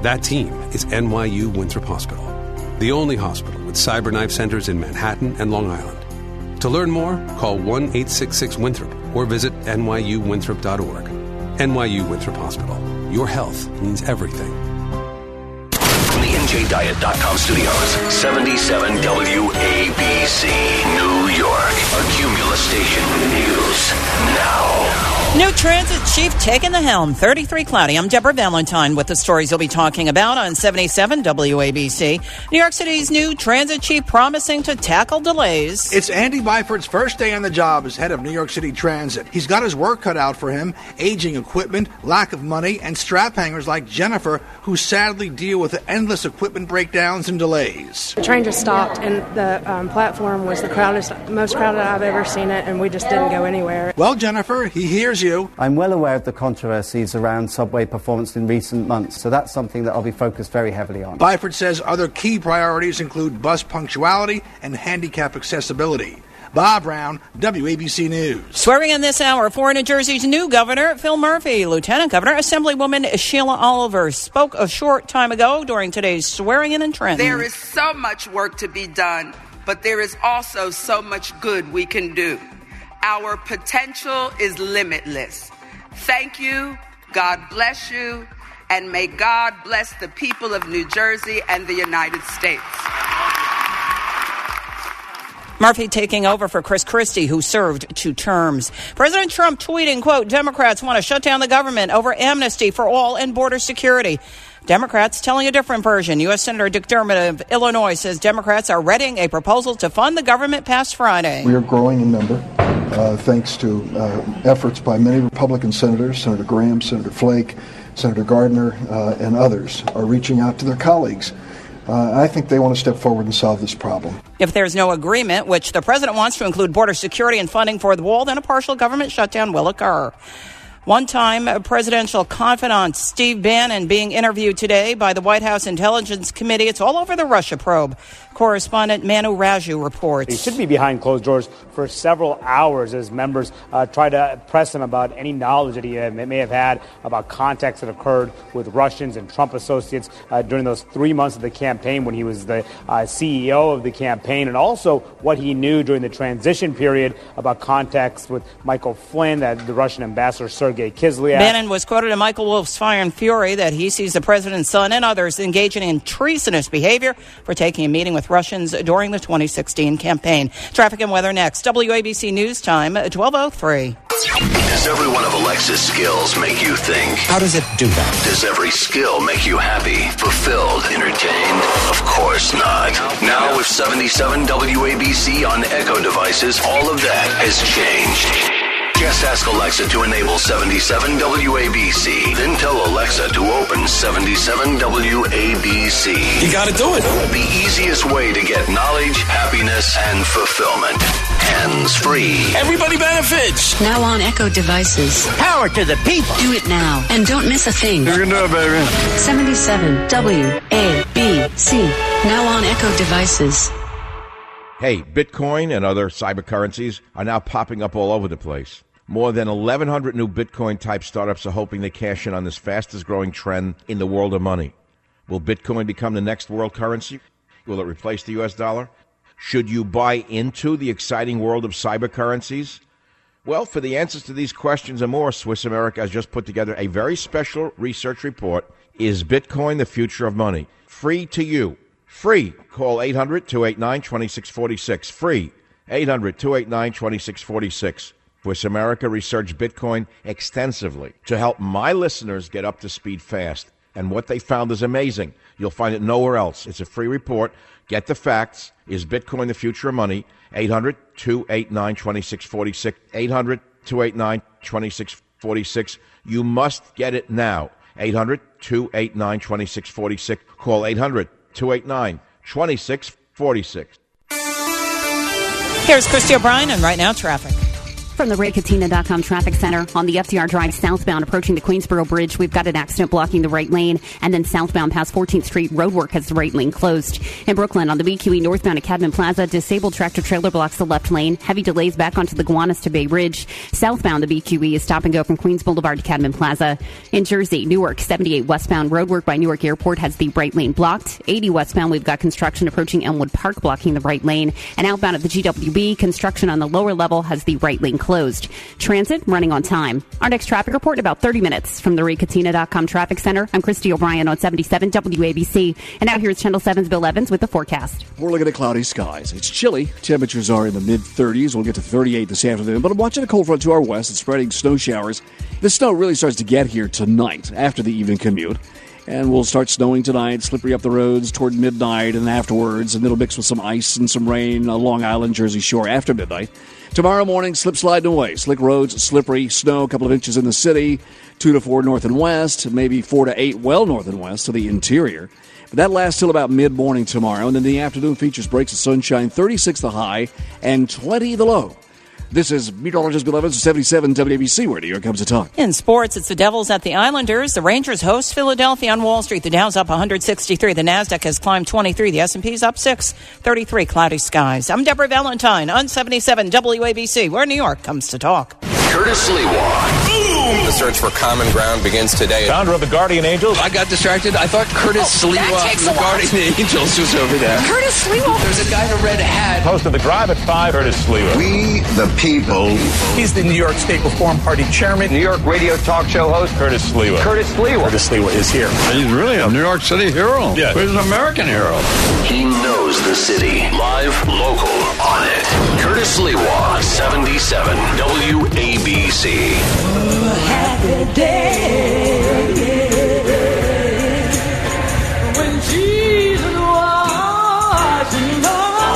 That team is NYU Winthrop Hospital, the only hospital with CyberKnife centers in Manhattan and Long Island. To learn more, call 1-866-WINTHROP or visit nyuwinthrop.org. NYU Winthrop Hospital. Your health means everything. From the NJDiet.com studios, 77 WABC, New York. A Cumulus station. News now. New transit chief taking the helm. 33 cloudy. I'm Deborah Valentine with the stories you'll be talking about on 77 WABC. New York City's new transit chief promising to tackle delays. It's Andy Byford's first day on the job as head of New York City Transit. He's got his work cut out for him. Aging equipment, lack of money, and strap hangers like Jennifer, who sadly deal with the endless equipment breakdowns and delays. The train just stopped, and the platform was the most crowded I've ever seen it, and we just didn't go anywhere. Well, Jennifer, he hears you. I'm well aware of the controversies around subway performance in recent months, so that's something that I'll be focused very heavily on. Byford says other key priorities include bus punctuality and handicap accessibility. Bob Brown, WABC News. Swearing in this hour for New Jersey's new governor, Phil Murphy. Lieutenant Governor Assemblywoman Sheila Oliver spoke a short time ago during today's swearing-in in Trenton. There is so much work to be done, but there is also so much good we can do. Our potential is limitless. Thank you, God bless you, and may God bless the people of New Jersey and the United States. Murphy taking over for Chris Christie, who served 2 terms. President Trump tweeting, quote, Democrats want to shut down the government over amnesty for all and border security. Democrats telling a different version. U.S. Senator Dick Durbin of Illinois says Democrats are readying a proposal to fund the government past Friday. We are growing in number, thanks to efforts by many Republican senators, Senator Graham, Senator Flake, Senator Gardner, and others are reaching out to their colleagues. I think they want to step forward and solve this problem. If there's no agreement, which the president wants to include border security and funding for the wall, then a partial government shutdown will occur. One-time presidential confidant Steve Bannon being interviewed today by the White House Intelligence Committee. It's all over the Russia probe. Correspondent Manu Raju reports. He should be behind closed doors for several hours as members try to press him about any knowledge that he may have had about contacts that occurred with Russians and Trump associates during those 3 months of the campaign when he was the CEO of the campaign, and also what he knew during the transition period about contacts with Michael Flynn, the Russian ambassador Sergei Kislyak. Bannon was quoted in Michael Wolff's Fire and Fury that he sees the president's son and others engaging in treasonous behavior for taking a meeting with Russians during the 2016 campaign. Traffic and weather next. WABC News Time, 12:03. Does every one of Alexa's skills make you think? How does it do that? Does every skill make you happy, fulfilled, entertained? Of course not. Now with 77 WABC on Echo devices, all of that has changed. Just ask Alexa to enable 77 WABC. Then tell Alexa to open 77 WABC. You gotta do it. The easiest way to get knowledge, happiness, and fulfillment. Hands-free. Everybody benefits. Now on Echo devices. Power to the people. Do it now and don't miss a thing. You can do it, baby. 77 WABC. Now on Echo devices. Hey, Bitcoin and other cybercurrencies are now popping up all over the place. More than 1,100 new Bitcoin-type startups are hoping to cash in on this fastest-growing trend in the world of money. Will Bitcoin become the next world currency? Will it replace the U.S. dollar? Should you buy into the exciting world of cybercurrencies? Well, for the answers to these questions and more, Swiss America has just put together a very special research report, Is Bitcoin the Future of Money? Free to you. Free. Call 800-289-2646. Free. 800-289-2646. Swiss America researched Bitcoin extensively to help my listeners get up to speed fast. And what they found is amazing. You'll find it nowhere else. It's a free report. Get the facts. Is Bitcoin the future of money? 800-289-2646. 800-289-2646. You must get it now. 800-289-2646. Call 800-289-2646. Here's Christy O'Brien, and right now, traffic. From the RayCatina.com traffic center on the FDR Drive southbound approaching the Queensboro Bridge, we've got an accident blocking the right lane, and then southbound past 14th Street, roadwork has the right lane closed. In Brooklyn, on the BQE northbound at Cadman Plaza, disabled tractor-trailer blocks the left lane. Heavy delays back onto the Gowanus to Bay Ridge. Southbound, the BQE is stop and go from Queens Boulevard to Cadman Plaza. In Jersey, Newark, 78 westbound, roadwork by Newark Airport has the right lane blocked. 80 westbound, we've got construction approaching Elmwood Park blocking the right lane. And outbound at the GWB, construction on the lower level has the right lane closed. Transit running on time. Our next traffic report in about 30 minutes from the RayCatina.com traffic center. I'm Christy O'Brien on 77 WABC. And now here's Channel 7's Bill Evans with the forecast. We're looking at cloudy skies. It's chilly. Temperatures are in the mid-30s. We'll get to 38 this afternoon. But I'm watching a cold front to our west. It's spreading snow showers. The snow really starts to get here tonight after the evening commute. And we'll start snowing tonight, slippery up the roads toward midnight and afterwards. And it'll mix with some ice and some rain on Long Island, Jersey Shore after midnight. Tomorrow morning, slip sliding away. Slick roads, slippery, snow, a couple of inches in the city, 2 to 4 north and west, maybe 4 to 8 well north and west to the interior. But that lasts till about mid-morning tomorrow. And then the afternoon features breaks of sunshine, 36 the high and 20 the low. This is meteorologist Bill Evans, 77 WABC, where New York comes to talk. In sports, it's the Devils at the Islanders. The Rangers host Philadelphia on Wall Street. The Dow's up 163. The NASDAQ has climbed 23. The S&P's up 6. 33 cloudy skies. I'm Deborah Valentine on 77 WABC, where New York comes to talk. Curtis Lewa. The search for common ground begins today. Founder of the Guardian Angels. I got distracted. I thought Curtis Lewa, the Guardian Angels, was over there. Curtis Lewa. There's a guy in a red hat. Host of The Drive at 5, Curtis Lewa. We the people. He's the New York State Reform Party chairman. New York radio talk show host, Curtis Lewa. Curtis Lewa. Curtis Lewa is here. He's really a New York City hero. Yeah. He's an American hero. He knows the city. Live, local, on it. Curtis Lewa, 77 WABC. Happy day when Jesus was in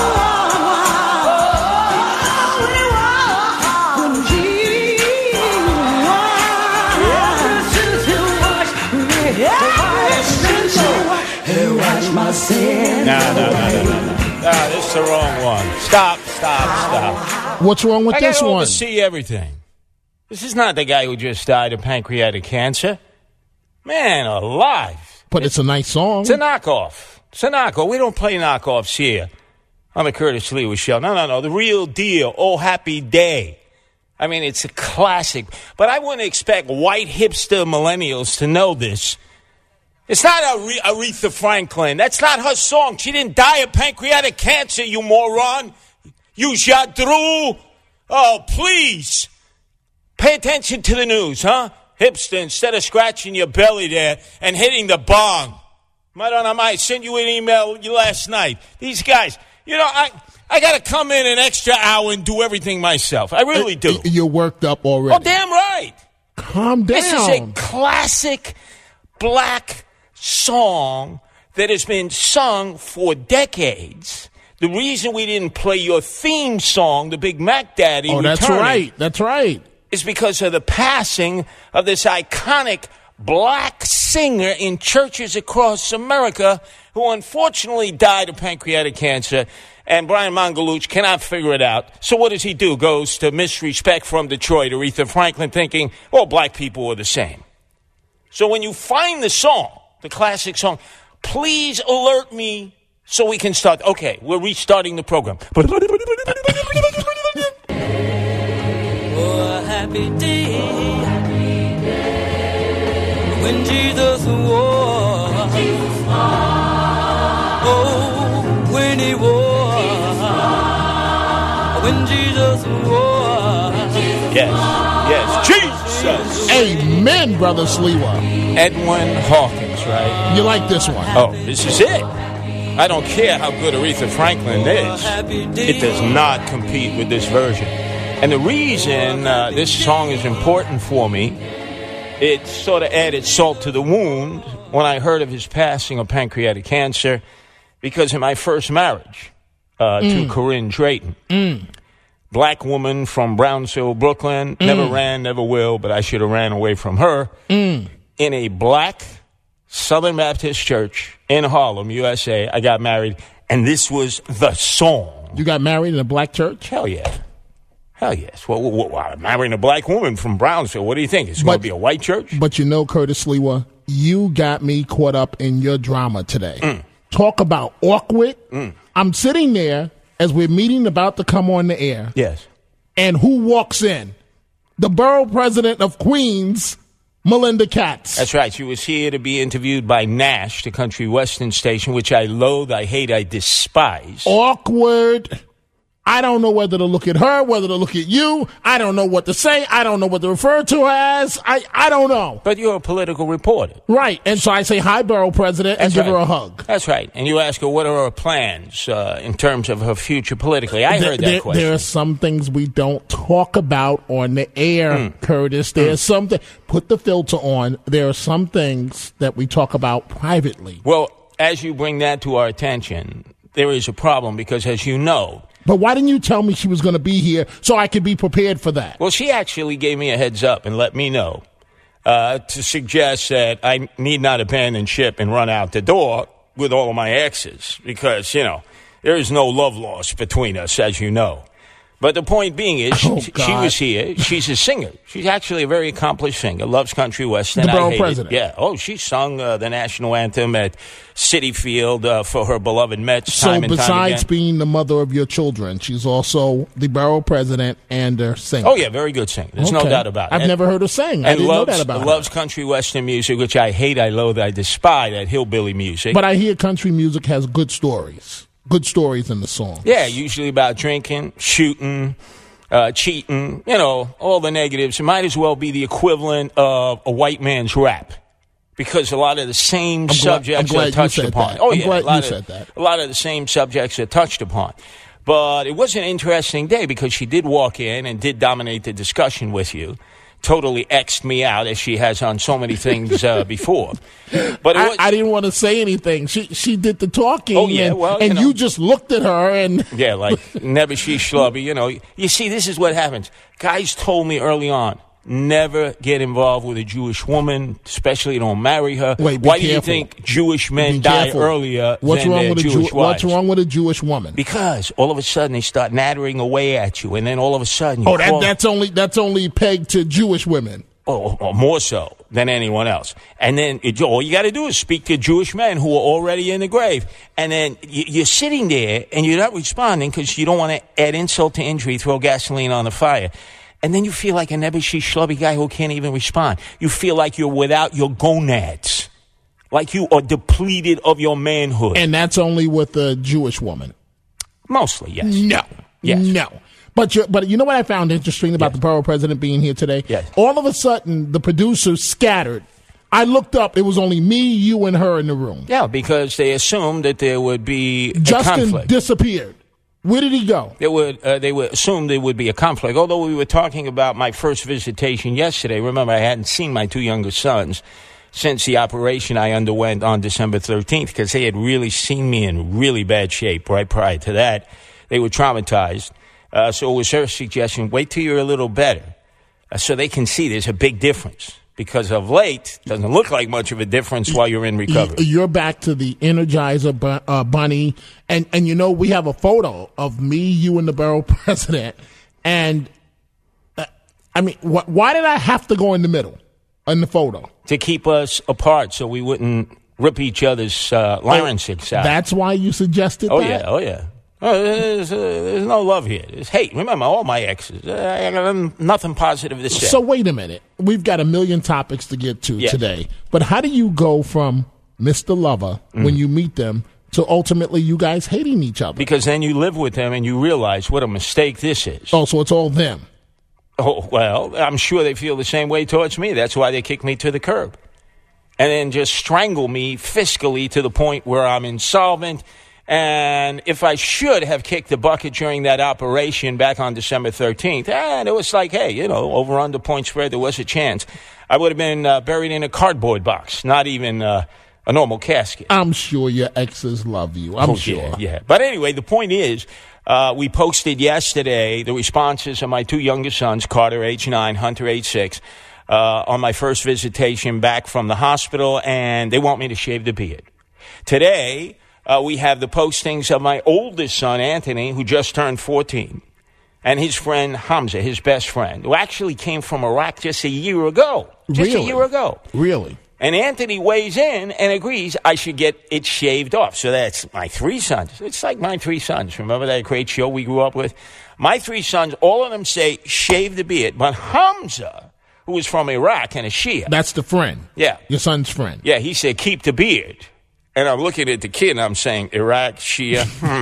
my sin. No. This is the wrong one. Stop. What's wrong with this one? I gotta oversee everything. This is not the guy who just died of pancreatic cancer. Man alive. But it's a nice song. It's a knockoff. We don't play knockoffs here on the Curtis Lewa Show. No. The real deal. Oh, happy day. I mean, it's a classic. But I wouldn't expect white hipster millennials to know this. It's not Aretha Franklin. That's not her song. She didn't die of pancreatic cancer, you moron. You jadru. Oh, please. Pay attention to the news, huh? Hipster, instead of scratching your belly there and hitting the bong. Madonna, I sent you an email last night. These guys, I got to come in an extra hour and do everything myself. I really do. You're worked up already. Oh, damn right. Calm down. This is a classic black song that has been sung for decades. The reason we didn't play your theme song, the Big Mac Daddy, that's right. Is because of the passing of this iconic black singer in churches across America who unfortunately died of pancreatic cancer. And Brian Mangaluch cannot figure it out. So what does he do? Goes to Misrespect from Detroit, Aretha Franklin, thinking, black people are the same. So when you find the song, the classic song, please alert me so we can start. Okay, we're restarting the program. Oh, a happy day when Jesus was. Oh, when he was. When Jesus was. Yes, Jesus. Amen, Brother Sliwa. Edwin Hawkins, right? You like this one? Oh, this is it. I don't care how good Aretha Franklin is. It does not compete with this version. And the reason this song is important for me, it sort of added salt to the wound when I heard of his passing of pancreatic cancer, because in my first marriage to Corinne Drayton, black woman from Brownsville, Brooklyn, never ran, never will, but I should have ran away from her, in a black Southern Baptist church in Harlem, USA. I got married, and this was the song. You got married in a black church? Hell yeah. Hell yes. Well, I'm marrying a black woman from Brownsville. What do you think? It's going to be a white church? But you know, Curtis Lewa, you got me caught up in your drama today. Talk about awkward. I'm sitting there as we're meeting about to come on the air. Yes. And who walks in? The borough president of Queens, Melinda Katz. That's right. She was here to be interviewed by Nash, the country western station, which I loathe, I hate, I despise. Awkward. I don't know whether to look at her, whether to look at you. I don't know what to say. I don't know what to refer to her as. I don't know. But you're a political reporter. Right. And so I say, hi, borough president, and give her a hug. That's right. And you ask her, what are her plans in terms of her future politically? I heard that question. There are some things we don't talk about on the air, Curtis. There's something. Put the filter on. There are some things that we talk about privately. Well, as you bring that to our attention, there is a problem because, as you know, but why didn't you tell me she was going to be here so I could be prepared for that? Well, she actually gave me a heads up and let me know to suggest that I need not abandon ship and run out the door with all of my exes because, you know, there is no love lost between us, as you know. But the point being is, she was here. She's a singer. She's actually a very accomplished singer. Loves country western. The borough president. Yeah. Oh, she sung the national anthem at Citi Field for her beloved Mets time and time again. So besides being the mother of your children, she's also the borough president and a singer. Oh, yeah. Very good singer. There's no doubt about it. I've never heard her sing. I didn't know that about her. Loves country western music, which I hate, I loathe, I despise, that hillbilly music. But I hear country music has good stories. Good stories in the song. Yeah, usually about drinking, shooting, cheating, you know, all the negatives. It might as well be the equivalent of a white man's rap because a lot of the same subjects are touched upon. Oh, yeah, a lot of the same subjects are touched upon. But it was an interesting day because she did walk in and did dominate the discussion with you. Totally X'd me out as she has on so many things before. But I didn't want to say anything. She did the talking. Oh, yeah, well, and you just looked at her and yeah, like never she schlubby. You know, you see, this is what happens. Guys told me early on, never get involved with a Jewish woman, especially don't marry her. Wait, why do you think Jewish men die earlier than their Jewish wives? What's wrong with a Jewish woman? Because all of a sudden they start nattering away at you, and then all of a sudden you that's only pegged to Jewish women. Or more so than anyone else. And then all you got to do is speak to Jewish men who are already in the grave. And then you're sitting there and you're not responding because you don't want to add insult to injury, throw gasoline on the fire. And then you feel like a nebbishy, schlubby guy who can't even respond. You feel like you're without your gonads. Like you are depleted of your manhood. And that's only with a Jewish woman? Mostly, yes. No. Yes. No. But you know what I found interesting about the borough president being here today? Yes. All of a sudden, the producers scattered. I looked up. It was only me, you, and her in the room. Yeah, because they assumed that there would be a Justin conflict. Disappeared. Where did he go? They would assume there would be a conflict. Although we were talking about my first visitation yesterday. Remember, I hadn't seen my two younger sons since the operation I underwent on December 13th because they had really seen me in really bad shape right prior to that. They were traumatized. So it was her suggestion, wait till you're a little better so they can see there's a big difference. Because of late, it doesn't look like much of a difference while you're in recovery. You're back to the Energizer Bunny. And you know, we have a photo of me, you, and the borough president. And, I mean, why did I have to go in the middle in the photo? To keep us apart so we wouldn't rip each other's larynxes out. That's why you suggested that? Oh, yeah. There's no love here. There's hate. Remember, all my exes. I got nothing positive to say. So wait a minute. We've got a million topics to get to today. But how do you go from Mr. Lover when you meet them to ultimately you guys hating each other? Because then you live with them and you realize what a mistake this is. Oh, so it's all them. Oh, well, I'm sure they feel the same way towards me. That's why they kick me to the curb. And then just strangle me fiscally to the point where I'm insolvent. And if I should have kicked the bucket during that operation back on December 13th, and it was like, hey, you know, over under point spread, there was a chance. I would have been buried in a cardboard box, not even a normal casket. I'm sure your exes love you. I'm sure. Yeah. But anyway, the point is, we posted yesterday the responses of my two youngest sons, Carter, age 9, Hunter, age 6, on my first visitation back from the hospital, and they want me to shave the beard. Today, we have the postings of my oldest son, Anthony, who just turned 14. and his friend Hamza, his best friend, who actually came from Iraq just a year ago. Just a year ago. Really? And Anthony weighs in and agrees I should get it shaved off. So that's my 3 sons. It's like my 3 sons. Remember that great show we grew up with? My 3 sons, all of them say shave the beard. But Hamza, who is from Iraq and a Shia. That's the friend. Yeah. Your son's friend. Yeah, he said keep the beard. And I'm looking at the kid and I'm saying, Iraq, Shia,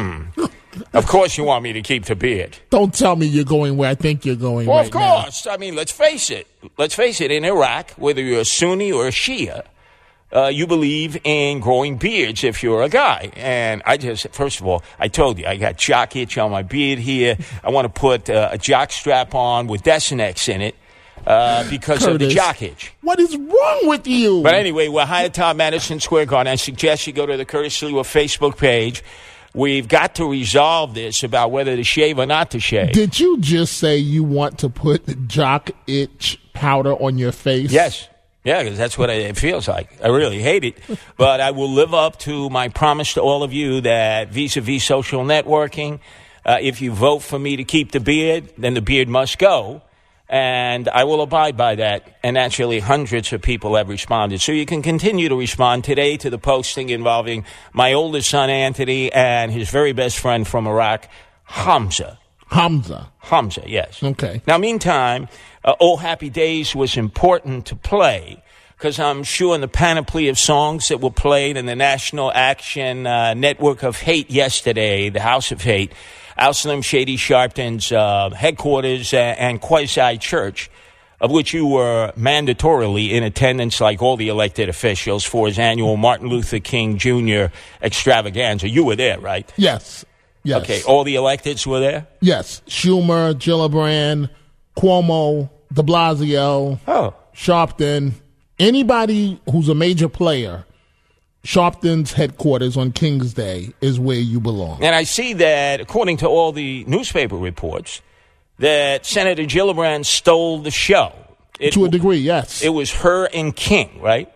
Of course you want me to keep the beard. Don't tell me you're going where I think you're going Well, right of course. I mean, let's face it. In Iraq, whether you're a Sunni or a Shia, you believe in growing beards if you're a guy. And first of all, I told you, I got jock itch on my beard here. I want to put a jock strap on with Desinex in it. Because of the jock itch. What is wrong with you? But anyway, we're Hyatt Madison Square Garden. I suggest you go to the Curtis Sliwa Facebook page. We've got to resolve this about whether to shave or not to shave. Did you just say you want to put jock itch powder on your face? Yes. Yeah, because that's what it feels like. I really hate it. But I will live up to my promise to all of you that vis-a-vis social networking, if you vote for me to keep the beard, then the beard must go. And I will abide by that. And actually, hundreds of people have responded. So you can continue to respond today to the posting involving my oldest son, Anthony, and his very best friend from Iraq, Hamza. Hamza, yes. Okay. Now, meantime, Oh Happy Days was important to play because I'm sure in the panoply of songs that were played in the National Action Network of Hate yesterday, the House of Hate, Al Slim Shady Sharpton's headquarters and quasi-church, of which you were mandatorily in attendance like all the elected officials for his annual Martin Luther King Jr. extravaganza. You were there, right? Yes. Okay, all the electeds were there? Yes. Schumer, Gillibrand, Cuomo, de Blasio, Sharpton, anybody who's a major player. Sharpton's headquarters on King's Day is where you belong. And I see that, according to all the newspaper reports, that Senator Gillibrand stole the show. To a degree, yes. It was her and King, right?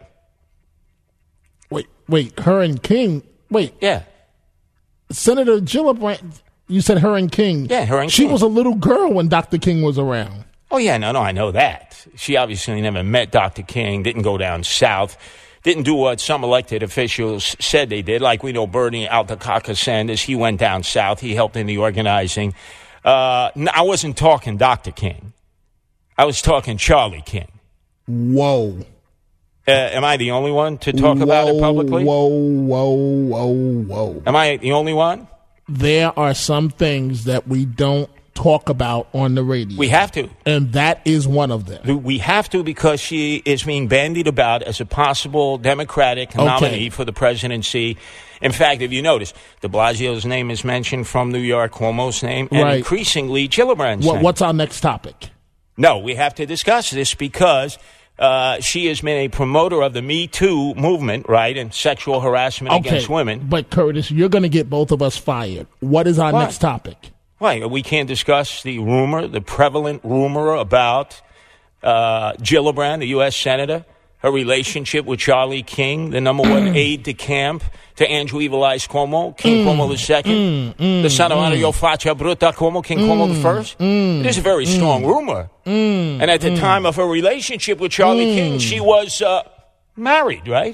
Wait, her and King? Wait. Yeah. Senator Gillibrand, you said her and King. Yeah, her and King. She was a little girl when Dr. King was around. Oh, yeah, no, I know that. She obviously never met Dr. King, didn't go down south. Didn't do what some elected officials said they did. Like we know Bernie Altakaka Sanders, he went down south. He helped in the organizing. I wasn't talking Dr. King. I was talking Charlie King. Whoa. Am I the only one to talk about it publicly? Whoa. Am I the only one? There are some things that we don't talk about on the radio. We have to. And that is one of them. We have to because she is being bandied about as a possible Democratic nominee for the presidency. In fact, if you notice, de Blasio's name is mentioned from New York, Cuomo's name, and increasingly Gillibrand's name. What's our next topic? No, we have to discuss this because she has been a promoter of the Me Too movement, right, and sexual harassment against women. But, Curtis, you're going to get both of us fired. What is our next topic? Why? We can't discuss the prevalent rumor about Gillibrand, the U.S. Senator, her relationship with Charlie King, the number one aide de camp to Andrew Evil Eyes Cuomo, King Cuomo II, the son of Mario Faccia Bruta Cuomo, King Cuomo I. It is a very strong rumor. And at the time of her relationship with Charlie King, she was married, right?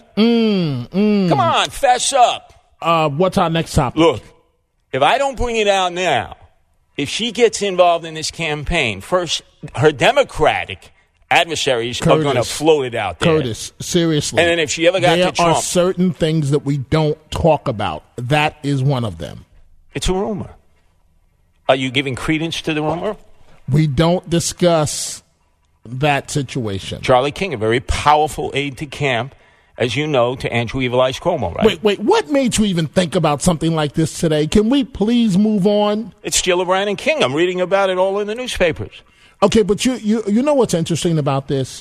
Come on, fess up. What's our next topic? Look, if I don't bring it out now, if she gets involved in this campaign, first, her Democratic adversaries are going to float it out there. Curtis, seriously. And then if she ever got to Trump. There are certain things that we don't talk about. That is one of them. It's a rumor. Are you giving credence to the rumor? We don't discuss that situation. Charlie King, a very powerful aide de camp, as you know, to Andrew Evil Eyes Cuomo, right? Wait, what made you even think about something like this today? Can we please move on? It's Gillibrand and King. I'm reading about it all in the newspapers. Okay, but you know what's interesting about this?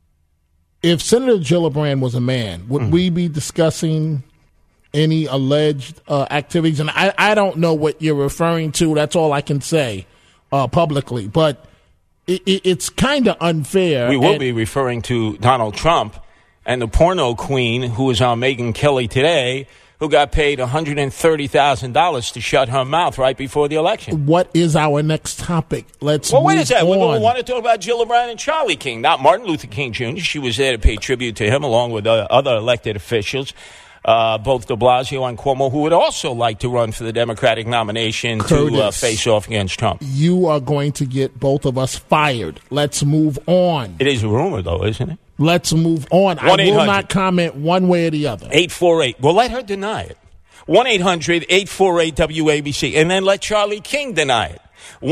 If Senator Gillibrand was a man, would we be discussing any alleged activities? And I don't know what you're referring to. That's all I can say publicly. But it's kind of unfair. We will be referring to Donald Trump and the porno queen who is on Megyn Kelly today, who got paid $130,000 to shut her mouth right before the election. What is our next topic? Let's Well, wait move a second. We on. want to talk about Gillibrand and Charlie King, not Martin Luther King Jr. She was there to pay tribute to him along with other elected officials, both de Blasio and Cuomo, who would also like to run for the Democratic nomination to Curtis, face off against Trump. You are going to get both of us fired. Let's move on. It is a rumor, though, isn't it? Let's move on. I will not comment one way or the other. 848. Well, let her deny it. 1-800-848-WABC. And then let Charlie King deny it.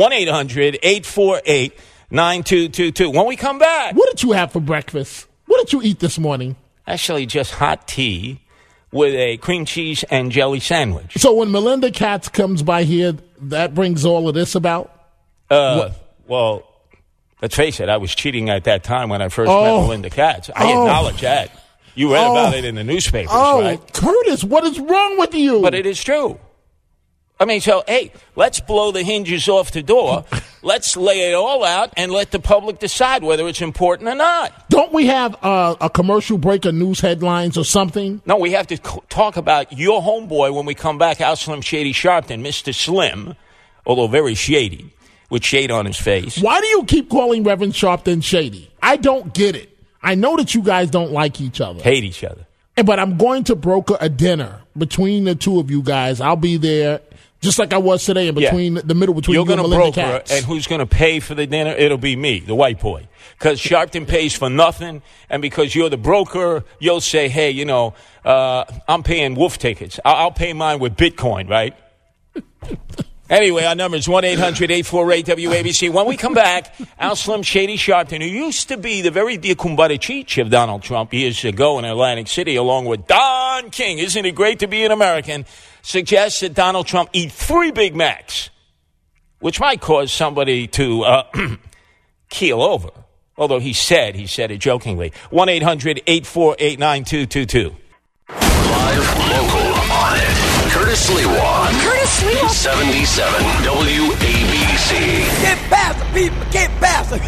1-800-848-9222. When we come back. What did you have for breakfast? What did you eat this morning? Actually, just hot tea with a cream cheese and jelly sandwich. So when Melinda Katz comes by here, that brings all of this about? Well, let's face it, I was cheating at that time when I first met Melinda Katz. I acknowledge that. You read about it in the newspapers, right? Curtis, what is wrong with you? But it is true. I mean, so, hey, let's blow the hinges off the door. Let's lay it all out and let the public decide whether it's important or not. Don't we have a commercial break of news headlines or something? No, we have to talk about your homeboy when we come back, Al Slim Shady Sharpton, Mr. Slim, although very shady, with shade on his face. Why do you keep calling Reverend Sharpton shady? I don't get it. I know that you guys don't like each other. Hate each other. But I'm going to broker a dinner between the two of you guys. I'll be there just like I was today in between the middle between You're you and gonna Melinda broker, Katz. and who's going to pay for the dinner? It'll be me, the white boy. Because Sharpton pays for nothing, and because you're the broker, you'll say, hey, you know, I'm paying wolf tickets. I'll pay mine with Bitcoin, right? Anyway, our number is 1-800-848-WABC. When we come back, Al Slim Shady Sharpton, who used to be the very dear Kumbarachich of Donald Trump years ago in Atlantic City, along with Don King, isn't it great to be an American, suggests that Donald Trump eat 3 Big Macs, which might cause somebody to keel over. Although he said it jokingly. 1-800-848-9222. Live, local, on it. Curtis Sliwa. Curtis Sliwa. 77 WABC. Get past the people, get past the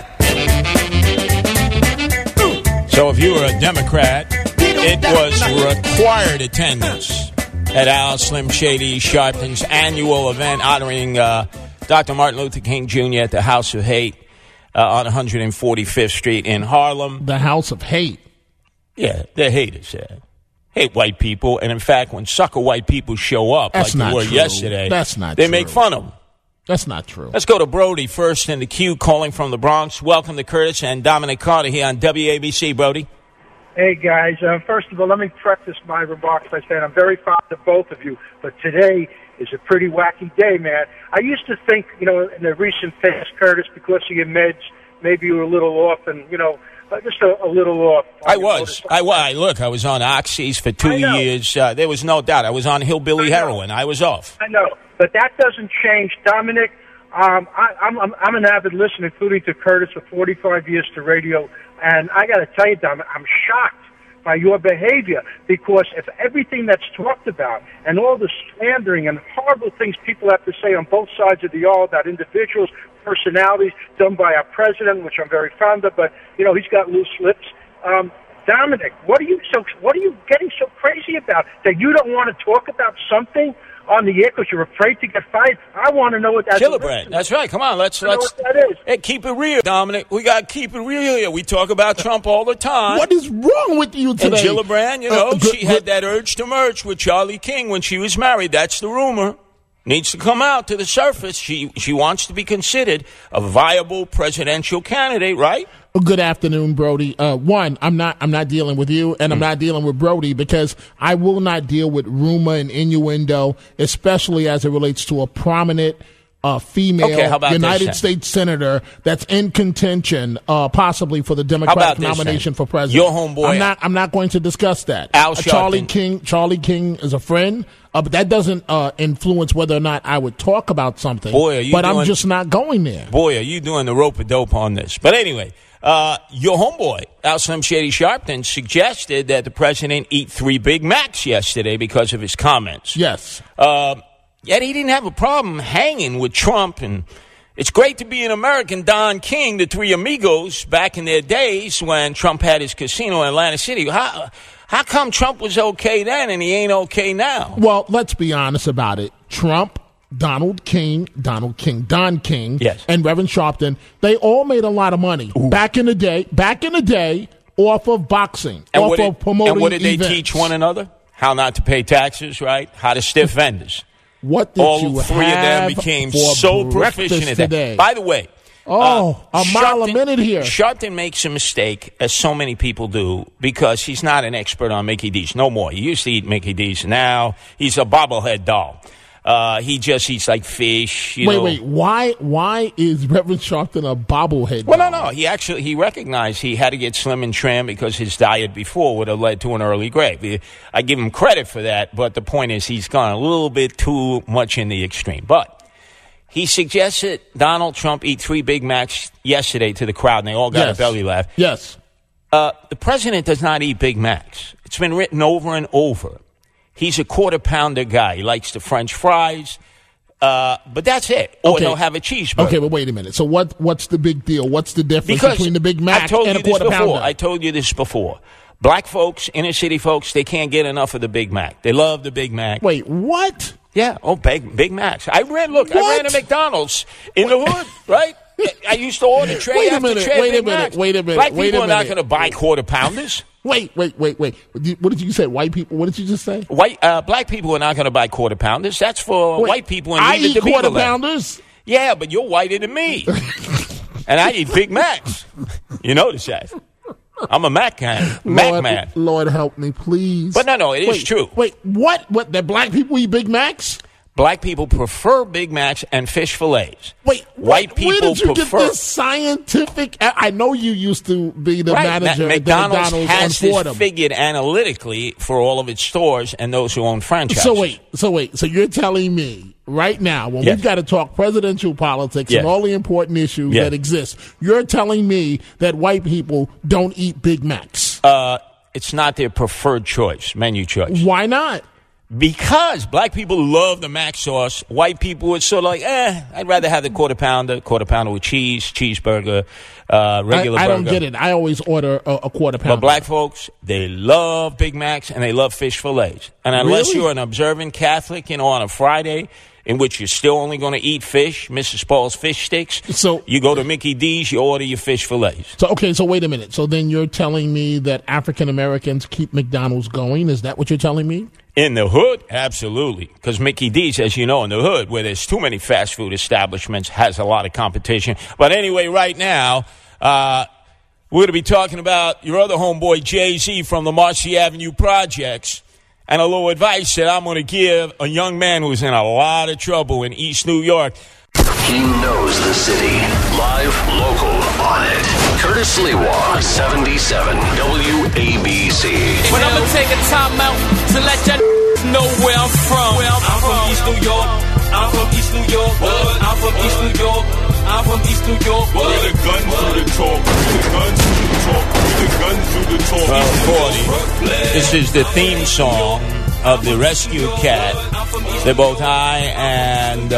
hitman. So if you were a Democrat, it was required attendance at Al Slim Shady Sharpton's annual event honoring Dr. Martin Luther King Jr. at the House of Hate on 145th Street in Harlem. The House of Hate? Yeah, they're haters there. Hate white people, and in fact, when sucker white people show up, That's like they not were true. yesterday, That's not they true. make fun of them. That's not true. Let's go to Brody first in the queue, calling from the Bronx. Welcome to Curtis and Dominic Carter here on WABC, Brody. Hey, guys. First of all, let me preface my remarks by saying I'm very fond of both of you, but today is a pretty wacky day, man. I used to think, in the recent past, Curtis, because of your meds, maybe you were a little off and, just a little off. I was. Look, I was on Oxys for 2 years. There was no doubt. I was on hillbilly heroin. I was off. I know, but that doesn't change. Dominic, I'm an avid listener, including to Curtis, for 45 years to radio, and I got to tell you, Dominic, I'm shocked by your behavior, because if everything that's talked about and all the slandering and horrible things people have to say on both sides of the aisle about individuals, personalities done by our president, which I'm very fond of, but he's got loose lips. Dominic, what are you getting so crazy about? That you don't want to talk about something on the air because you're afraid to get fired? I want to know what that is. Gillibrand, that's right. Come on, let's what that is. Hey, keep it real, Dominic. We got to keep it real here. We talk about Trump all the time. What is wrong with you today? And Gillibrand, she had that urge to merge with Charlie King when she was married. That's the rumor. Needs to come out to the surface. She wants to be considered a viable presidential candidate, right? Good afternoon, Brody. One, I'm not dealing with you, and I'm not dealing with Brody, because I will not deal with rumor and innuendo, especially as it relates to a prominent female United States senator that's in contention, possibly for the Democratic nomination for president. Your homeboy. I'm not going to discuss that. Al Charlie King is a friend, but that doesn't influence whether or not I would talk about something. I'm just not going there. Boy, are you doing the rope-a-dope on this. But anyway, your homeboy, Al Slim Shady Sharpton, suggested that the president eat 3 Big Macs yesterday because of his comments. Yes. Yet he didn't have a problem hanging with Trump, and it's great to be an American. Don King, the 3 amigos, back in their days when Trump had his casino in Atlantic City. How How come Trump was okay then and he ain't okay now? Well, let's be honest about it. Trump, Don King, yes, and Reverend Sharpton, they all made a lot of money back in the day off of boxing, and off of promoting And what did they events. teach one another? How not to pay taxes, right? How to stiff vendors. What did all you three of them became so proficient at that. Today? By the way, a mile a minute here. Sharpton makes a mistake, as so many people do, because he's not an expert on Mickey D's. No more. He used to eat Mickey D's. Now he's a bobblehead doll. He just eats like fish. Wait. Why is Reverend Sharpton a bobblehead? Well, no. He recognized he had to get slim and trim because his diet before would have led to an early grave. I give him credit for that, but the point is he's gone a little bit too much in the extreme. But he suggested Donald Trump eat 3 Big Macs yesterday to the crowd, and they all got a belly laugh. Yes. The president does not eat Big Macs. It's been written over and over. He's a quarter-pounder guy. He likes the French fries, but that's it. Or he'll have a cheeseburger. Okay, but wait a minute. So what's the big deal? What's the difference between the Big Mac and a quarter-pounder? I told you this before. Black folks, inner-city folks, they can't get enough of the Big Mac. They love the Big Mac. Wait, what? Yeah, Big Macs. I ran a McDonald's in the hood, right? I used to order tray after tray of Big Macs. Wait a minute. Black people are not going to buy quarter-pounders. Wait. What did you say? White people? What did you just say? Black people are not going to buy quarter pounders. That's for white people. And I eat quarter pounders. Yeah, but you're whiter than me, and I eat Big Macs. You notice that? I'm a Mac man. Lord help me, please. But no, it is true. Wait, what? That black people eat Big Macs? Black people prefer Big Macs and fish fillets. Wait, white people where did you prefer. Get this scientific? I know you used to be the manager at McDonald's has this figured analytically for all of its stores and those who own franchises. So wait. So you're telling me right now, when we've got to talk presidential politics and all the important issues that exist, you're telling me that white people don't eat Big Macs? It's not their preferred menu choice. Why not? Because black people love the mac sauce. White people are sort of like, I'd rather have the quarter pounder with cheeseburger, regular burger. I don't get it. I always order a quarter pounder. But black folks, they love Big Macs and they love fish fillets. And unless you're an observant Catholic, on a Friday, in which you're still only going to eat fish, Mrs. Paul's fish sticks. So you go to Mickey D's, you order your fish fillets. So wait a minute. So then you're telling me that African Americans keep McDonald's going? Is that what you're telling me? In the hood, absolutely. Because Mickey D's, as you know, in the hood, where there's too many fast food establishments, has a lot of competition. But anyway, right now, we're going to be talking about your other homeboy, Jay-Z, from the Marcy Avenue Projects. And a little advice that I'm going to give a young man who's in a lot of trouble in East New York. He knows the city. Live, local, on it. Curtis Lewa, 77 WABC. But I'm going to take a time out to let y'all know where I'm from. I'm from East New York. I'm from East New York. I'm from East New York. I'm from East New York. With the guns through the talk. With the guns through the talk. With the guns through the talk. 1240. This is the theme song of the Rescue Cat. They're both I and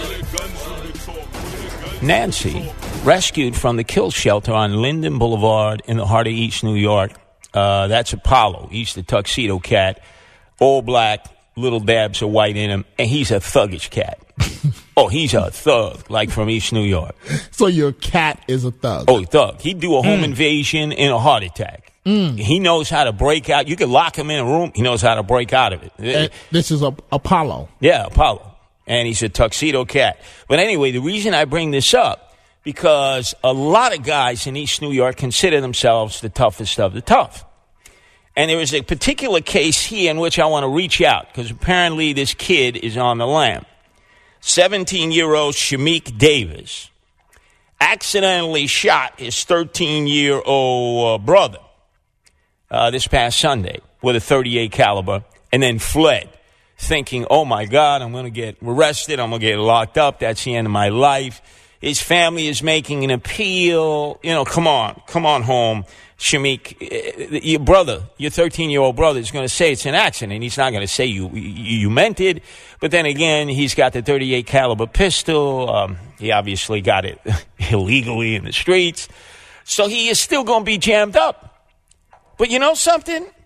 Nancy, rescued from the kill shelter on Linden Boulevard in the heart of East New York. That's Apollo. He's the tuxedo cat, all black, little dabs of white in him, and he's a thuggish cat. He's a thug, like from East New York. So your cat is a thug? Oh, thug. He'd do a home invasion in a heart attack. He knows how to break out. You could lock him in a room. He knows how to break out of it. And this is Apollo. Yeah, Apollo. And he's a tuxedo cat. But anyway, the reason I bring this up, because a lot of guys in East New York consider themselves the toughest of the tough. And there is a particular case here in which I want to reach out, because apparently this kid is on the lam. 17-year-old Shameik Davis accidentally shot his 13-year-old brother this past Sunday with a .38 caliber and then fled, thinking, oh, my God, I'm going to get arrested. I'm going to get locked up. That's the end of my life. His family is making an appeal. Come on home. Shameik, your brother, your 13-year-old brother is going to say it's an accident. He's not going to say you meant it. But then again, he's got the .38 caliber pistol. He obviously got it illegally in the streets. So he is still going to be jammed up. But you know something?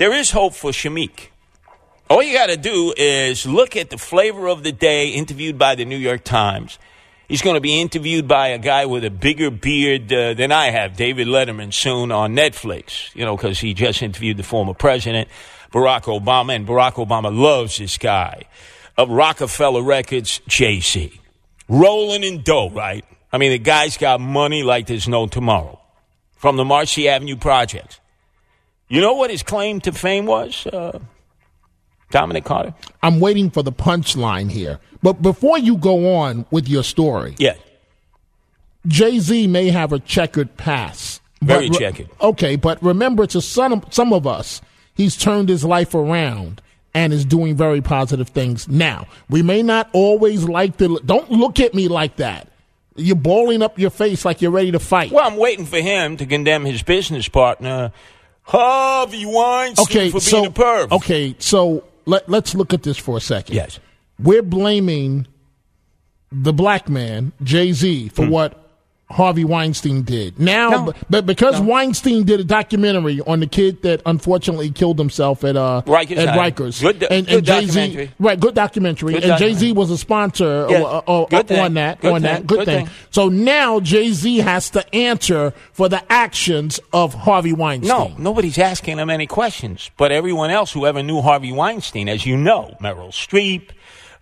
there is hope for Shameik. All you got to do is look at the flavor of the day, interviewed by the New York Times. He's going to be interviewed by a guy with a bigger beard than I have, David Letterman, soon on Netflix, because he just interviewed the former president, Barack Obama, and Barack Obama loves this guy. Of Rockefeller Records, Jay-Z. Rolling in dough, right? I mean, the guy's got money like there's no tomorrow. From the Marcy Avenue projects. You know what his claim to fame was, Dominic Carter? I'm waiting for the punchline here. But before you go on with your story, Jay-Z may have a checkered past. Very checkered. Okay, but remember, to some of us, he's turned his life around and is doing very positive things now. We may not always like the... Don't look at me like that. You're balling up your face like you're ready to fight. Well, I'm waiting for him to condemn his business partner, Harvey Weinstein, for being a perv. Okay, so let's look at this for a second. Yes. We're blaming the black man, Jay-Z, for what Harvey Weinstein did. Now, but because Weinstein did a documentary on the kid that unfortunately killed himself at Rikers. Good documentary. Right, good documentary. Good and documentary. Jay-Z was a sponsor on that. Good thing. So now Jay-Z has to answer for the actions of Harvey Weinstein. No, nobody's asking him any questions. But everyone else who ever knew Harvey Weinstein, as you know, Meryl Streep,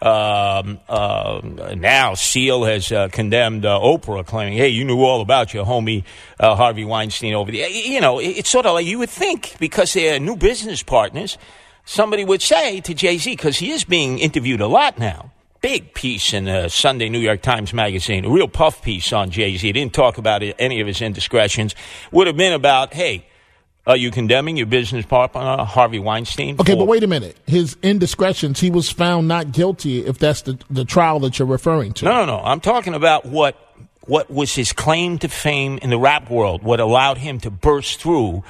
now Seal has condemned Oprah, claiming, hey, you knew all about your homie Harvey Weinstein over there. It's sort of like you would think, because they're new business partners, somebody would say to Jay-Z, because he is being interviewed a lot now. Big piece in the Sunday New York Times Magazine, a real puff piece on Jay-Z. Didn't talk about any of his indiscretions. Would have been about, hey, are you condemning your business partner, Harvey Weinstein? Okay, but wait a minute. His indiscretions, he was found not guilty, if that's the trial that you're referring to. No. I'm talking about what was his claim to fame in the rap world, what allowed him to burst through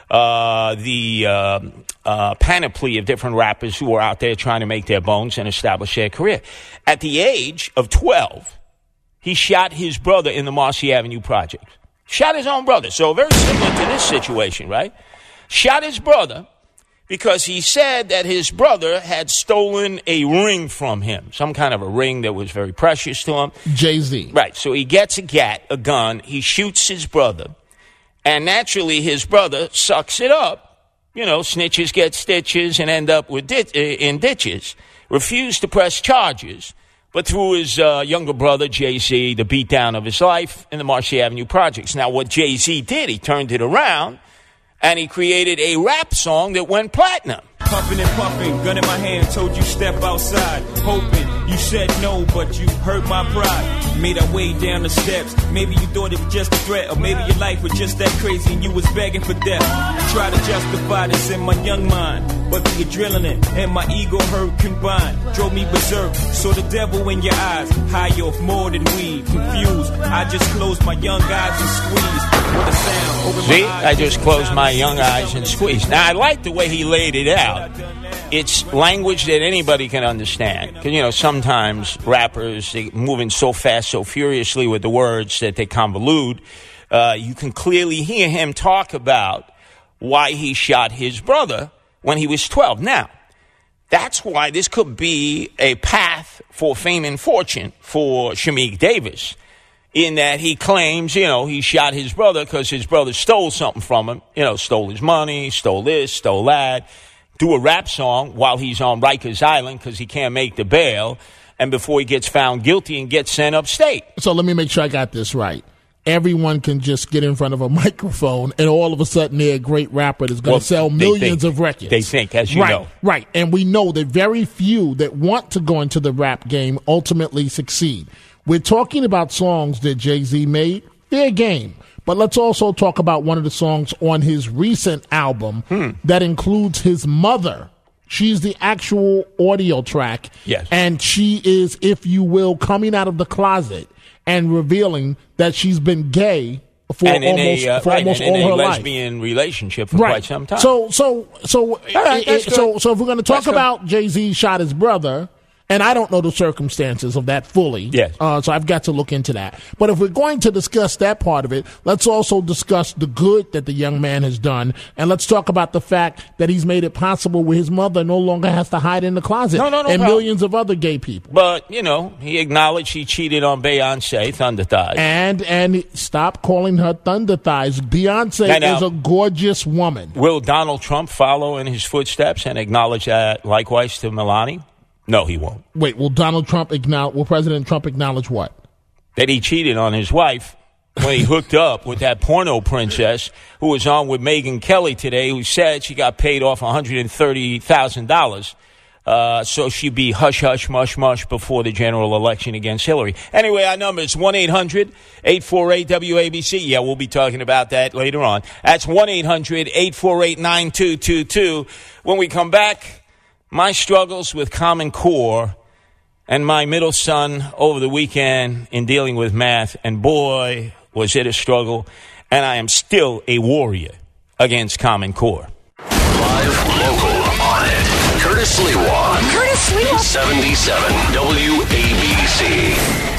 the panoply of different rappers who were out there trying to make their bones and establish their career. At the age of 12, he shot his brother in the Marcy Avenue project. Shot his own brother. So very similar to this situation, right? Shot his brother because he said that his brother had stolen a ring from him. Some kind of a ring that was very precious to him. Jay-Z. Right. So he gets a gun. He shoots his brother. And naturally, his brother sucks it up. Snitches get stitches and end up with in ditches. Refused to press charges. But through his younger brother, Jay-Z, the beatdown of his life in the Marcy Avenue projects. Now, what Jay-Z did, he turned it around, and he created a rap song that went platinum. Puffing and puffing, gun in my hand, told you step outside. Hoping you said no, but you hurt my pride. Made our way down the steps. Maybe you thought it was just a threat, or maybe your life was just that crazy and you was begging for death. Try to justify this in my young mind, but the adrenaline and my ego hurt combined drove me berserk. Saw the devil in your eyes, high off more than weed. Confused, I just closed my young eyes and squeezed. What a sound. Open See, my eyes, I just closed my young eyes and squeezed. Now, I like the way he laid it out. It's language that anybody can understand. Because, sometimes rappers, they moving so fast, so furiously with the words that they convolute. You can clearly hear him talk about why he shot his brother when he was 12. Now, that's why this could be a path for fame and fortune for Shameik Davis, in that he claims, he shot his brother because his brother stole something from him, stole his money, stole this, stole that. Do a rap song while he's on Rikers Island because he can't make the bail, and before he gets found guilty and gets sent upstate. So let me make sure I got this right. Everyone can just get in front of a microphone, and all of a sudden they're a great rapper that's going to sell millions of records. They think, as you know. Right, and we know that very few that want to go into the rap game ultimately succeed. We're talking about songs that Jay-Z made, fair game. But let's also talk about one of the songs on his recent album that includes his mother. She's the actual audio track. Yes. And she is, if you will, coming out of the closet and revealing that she's been gay for almost all her life. In a lesbian relationship for quite some time. So if we're going to talk about Jay-Z shot his brother, And I don't know the circumstances of that fully. Yes. So I've got to look into that. But if we're going to discuss that part of it, let's also discuss the good that the young man has done. And let's talk about the fact that he's made it possible where his mother no longer has to hide in the closet. No and problem. Millions of other gay people. But, he acknowledged he cheated on Beyonce, Thunder Thighs. And stop calling her Thunder Thighs. Beyonce is a gorgeous woman. Will Donald Trump follow in his footsteps and acknowledge that likewise to Melania? No, he won't. Wait, will President Trump acknowledge what? That he cheated on his wife when he hooked up with that porno princess who was on with Megyn Kelly today, who said she got paid off $130,000 so she'd be hush, hush, mush, mush before the general election against Hillary. Anyway, our number is 1-800-848-WABC. Yeah, we'll be talking about that later on. That's 1-800-848-9222. When we come back, my struggles with Common Core and my middle son over the weekend in dealing with math, and boy, was it a struggle, and I am still a warrior against Common Core. Live, local, on it. Curtis Lewa. 77 WABC.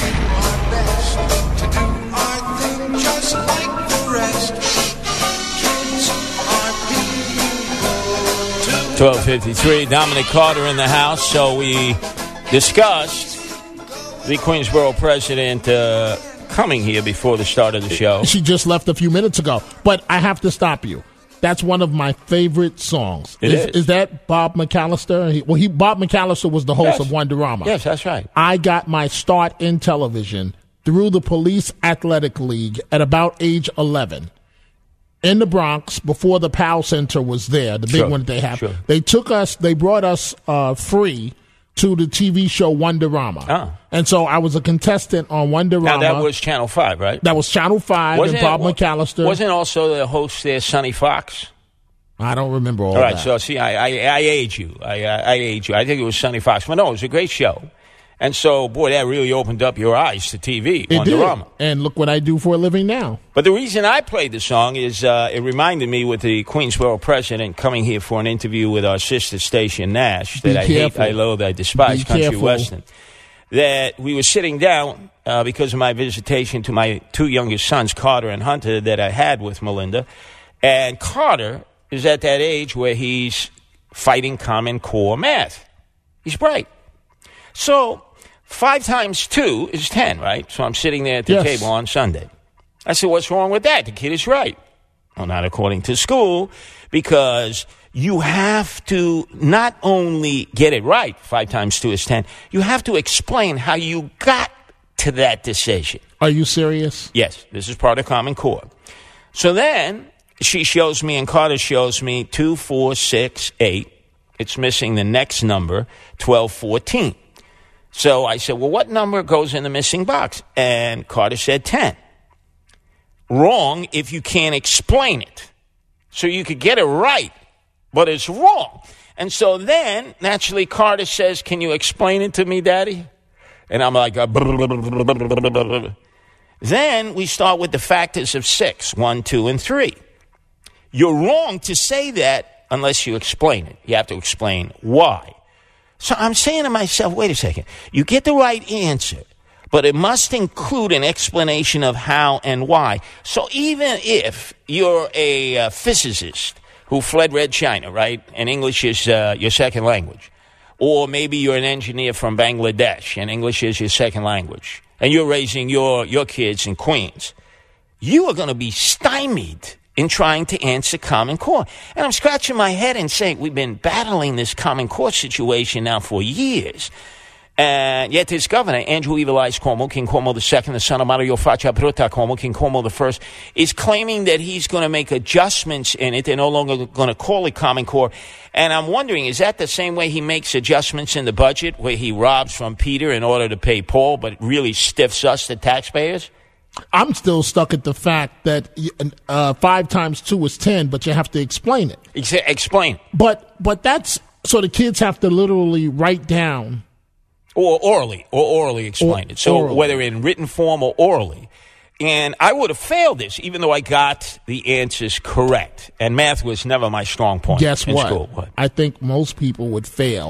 12:53, Dominic Carter in the house. So we discussed the Queensboro president coming here before the start of the show. She just left a few minutes ago. But I have to stop you. That's one of my favorite songs. Is that Bob McAllister? Bob McAllister was the host of Wonderama. Yes, that's right. I got my start in television through the Police Athletic League at about age 11. In the Bronx, before the Powell Center was there, the big one that they have. Sure. They brought us free to the TV show Wonderama. Oh. And so I was a contestant on Wonderama. Now, that was Channel 5, right? That was Channel 5 and Bob McAllister. Wasn't also the host there Sonny Fox? I don't remember all that. All right, that. so see, I age you. I age you. I think it was Sonny Fox. But no, it was a great show. And so, boy, that really opened up your eyes to TV, Wonderama. And look what I do for a living now. But the reason I played the song is it reminded me with the Queensboro president coming here for an interview with our sister station, Nash, that I hate, I loathe, I despise, Country Western, that we were sitting down because of my visitation to my two youngest sons, Carter and Hunter, that I had with Melinda. And Carter is at that age where he's fighting Common Core math. He's bright. So 5 times 2 is 10, right? So I'm sitting there at the table on Sunday. I said, what's wrong with that? The kid is right. Well, not according to school, because you have to not only get it right, 5 times 2 is 10, you have to explain how you got to that decision. Are you serious? Yes, this is part of Common Core. So then she shows me, and Carter shows me 2, 4, 6, 8. It's missing the next number, 12, 14. So I said, well, what number goes in the missing box? And Carter said 10. Wrong if you can't explain it. So you could get it right, but it's wrong. And so then, naturally, Carter says, can you explain it to me, Daddy? And I'm like, Then we start with the factors of 6, 1, 2, and 3. You're wrong to say that unless you explain it. You have to explain why. So I'm saying to myself, wait a second. You get the right answer, but it must include an explanation of how and why. So even if you're a physicist who fled Red China, right, and English is your second language, or maybe you're an engineer from Bangladesh and English is your second language, and you're raising your kids in Queens, you are going to be stymied in trying to answer Common Core. And I'm scratching my head and saying, we've been battling this Common Core situation now for years. And yet this governor, Andrew Evil Eyes Cuomo, King Cuomo II, the son of Mario Faccia Bruta Cuomo, King Cuomo I, is claiming that he's going to make adjustments in it. They're no longer going to call it Common Core. And I'm wondering, is that the same way he makes adjustments in the budget, where he robs from Peter in order to pay Paul, but really stiffs us, the taxpayers? I'm still stuck at the fact that 5 times 2 is 10, but you have to explain it. Explain. But that's so the kids have to literally write down. Or orally explain it. So whether in written form or orally. And I would have failed this, even though I got the answers correct. And math was never my strong point Guess in what? school. What? I think most people would fail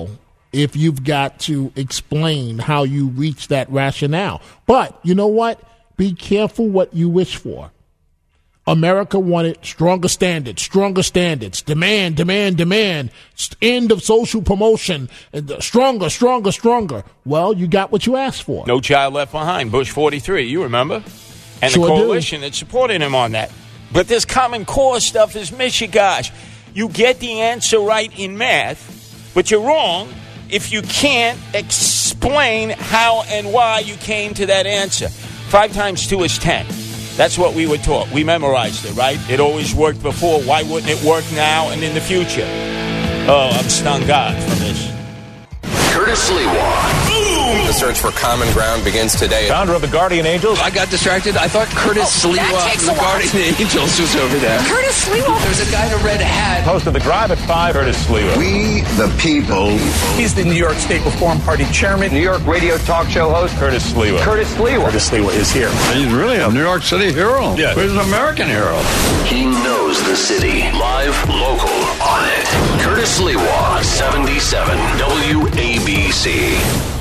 if you've got to explain how you reach that rationale. But you know what? Be careful what you wish for. America wanted stronger standards, demand, end of social promotion, stronger. Well, you got what you asked for. No Child Left Behind, Bush 43, you remember? And Sure the coalition that supported him on that. But this Common Core stuff is mishigash. You get the answer right in math, but you're wrong if you can't explain how and why you came to that answer. 5 times 2 is 10. That's what we were taught. We memorized it, right? It always worked before. Why wouldn't it work now and in the future? Oh, I'm stung God from this. Curtis Lewa. The search for common ground begins today. Founder of the Guardian Angels. I got distracted. I thought Curtis Lewa, the Guardian Angels, was over there. Curtis Lewa. There's a guy in a red hat. Host of The Drive at 5, Curtis Lewa. We, the people. He's the New York State Reform Party chairman. New York radio talk show host. Curtis Lewa. Curtis Lewa. Curtis Lewa is here. He's really a New York City hero. Yeah. He's an American hero. He knows the city. Live, local, on it. Curtis Lewa, 77 WABC.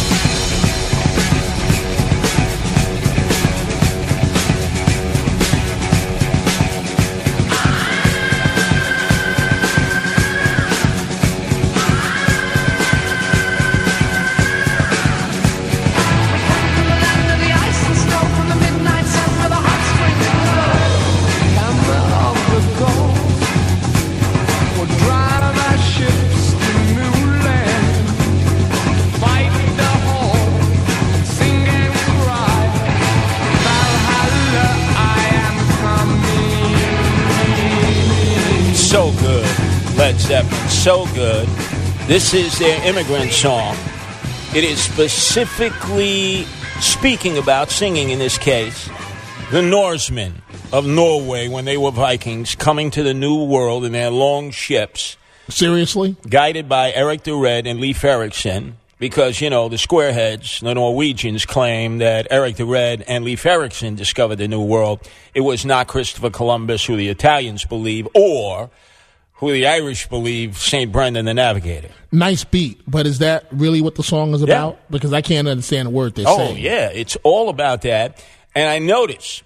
So good. Led Zeppelin, so good. This is their immigrant song. It is specifically speaking about, singing in this case, the Norsemen of Norway when they were Vikings coming to the New World in their long ships. Seriously? Guided by Eric the Red and Leif Erikson. Because, you know, the squareheads, the Norwegians, claim that Eric the Red and Leif Erikson discovered the New World. It was not Christopher Columbus, who the Italians believe, or who the Irish believe, St. Brendan the Navigator. Nice beat, but is that really what the song is about? Yeah. Because I can't understand a word they're saying. Oh, yeah, it's all about that. And I notice,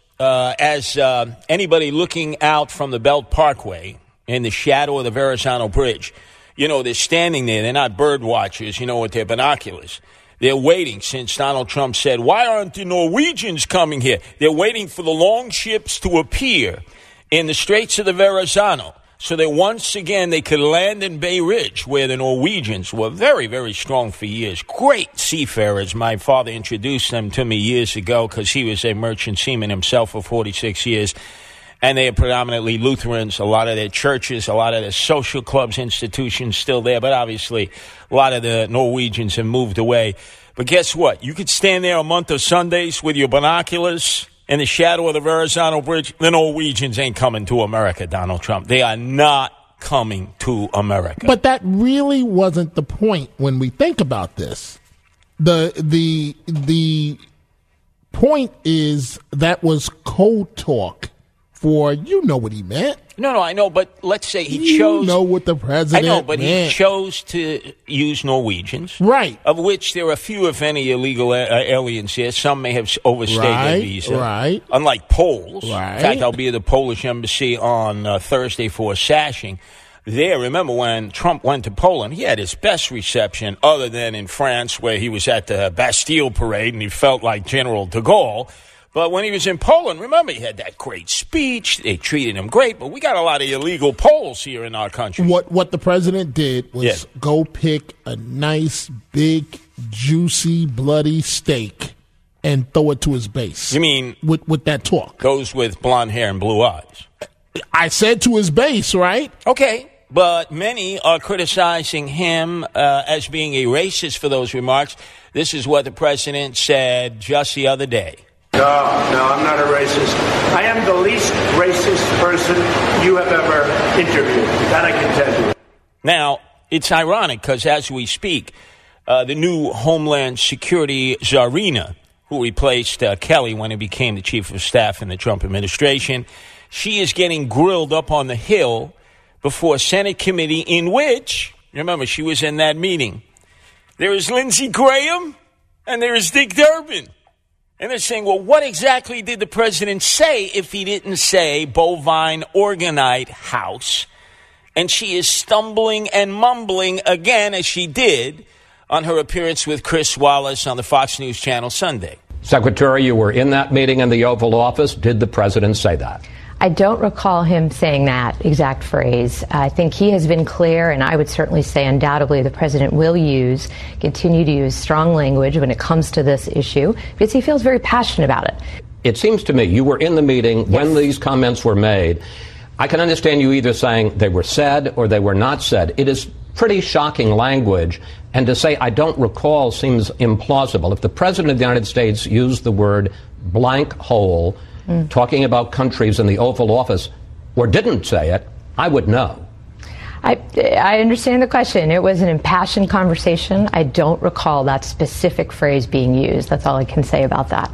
as anybody looking out from the Belt Parkway in the shadow of the Verrazano Bridge, you know, they're standing there. They're not bird watchers, you know, with their binoculars. They're waiting since Donald Trump said, why aren't the Norwegians coming here? They're waiting for the long ships to appear in the Straits of the Verrazano so that once again they could land in Bay Ridge, where the Norwegians were very, very strong for years. Great seafarers. My father introduced them to me years ago because he was a merchant seaman himself for 46 years. And they are predominantly Lutherans, a lot of their churches, a lot of their social clubs, institutions still there. But obviously, a lot of the Norwegians have moved away. But guess what? You could stand there a month of Sundays with your binoculars in the shadow of the Verrazano Bridge. The Norwegians ain't coming to America, Donald Trump. They are not coming to America. But that really wasn't the point when we think about this. The point is that was code talk. For you know what he meant. No, I know, but let's say he chose. You know what the president I know, but meant. he chose to use Norwegians. Right. Of which there are few, if any, illegal aliens here. Some may have overstayed their visa. Right. Unlike Poles. Right. In fact, I'll be at the Polish embassy on Thursday for sashing. There, remember when Trump went to Poland, he had his best reception other than in France where he was at the Bastille parade and he felt like General de Gaulle. But when he was in Poland, remember, he had that great speech. They treated him great, but we got a lot of illegal Poles here in our country. What the president did was go pick a nice, big, juicy, bloody steak and throw it to his base. You mean with that talk? Those with blonde hair and blue eyes. I said to his base, right? Okay. But many are criticizing him as being a racist for those remarks. This is what the president said just the other day. No, I'm not a racist. I am the least racist person you have ever interviewed. That I can tell you. Now, it's ironic because as we speak, the new Homeland Security Czarina, who replaced Kelly when he became the chief of staff in the Trump administration, she is getting grilled up on the Hill before a Senate committee in which, remember, she was in that meeting, There is Lindsey Graham, and there is Dick Durbin. And they're saying, well, what exactly did the president say if he didn't say bovine orgonite house? And she is stumbling and mumbling again, as she did on her appearance with Chris Wallace on the Fox News Channel Sunday. Secretary, you were in that meeting in the Oval Office. Did the president say that? I don't recall him saying that exact phrase. I think he has been clear, and I would certainly say undoubtedly the president will continue to use strong language when it comes to this issue, because he feels very passionate about it. It seems to me you were in the meeting when these comments were made. I can understand you either saying they were said or they were not said. It is pretty shocking language, and to say I don't recall seems implausible. If the president of the United States used the word blank hole, talking about countries in the Oval Office, or didn't say it, I would know. I understand the question. It was an impassioned conversation. I don't recall that specific phrase being used. That's all I can say about that.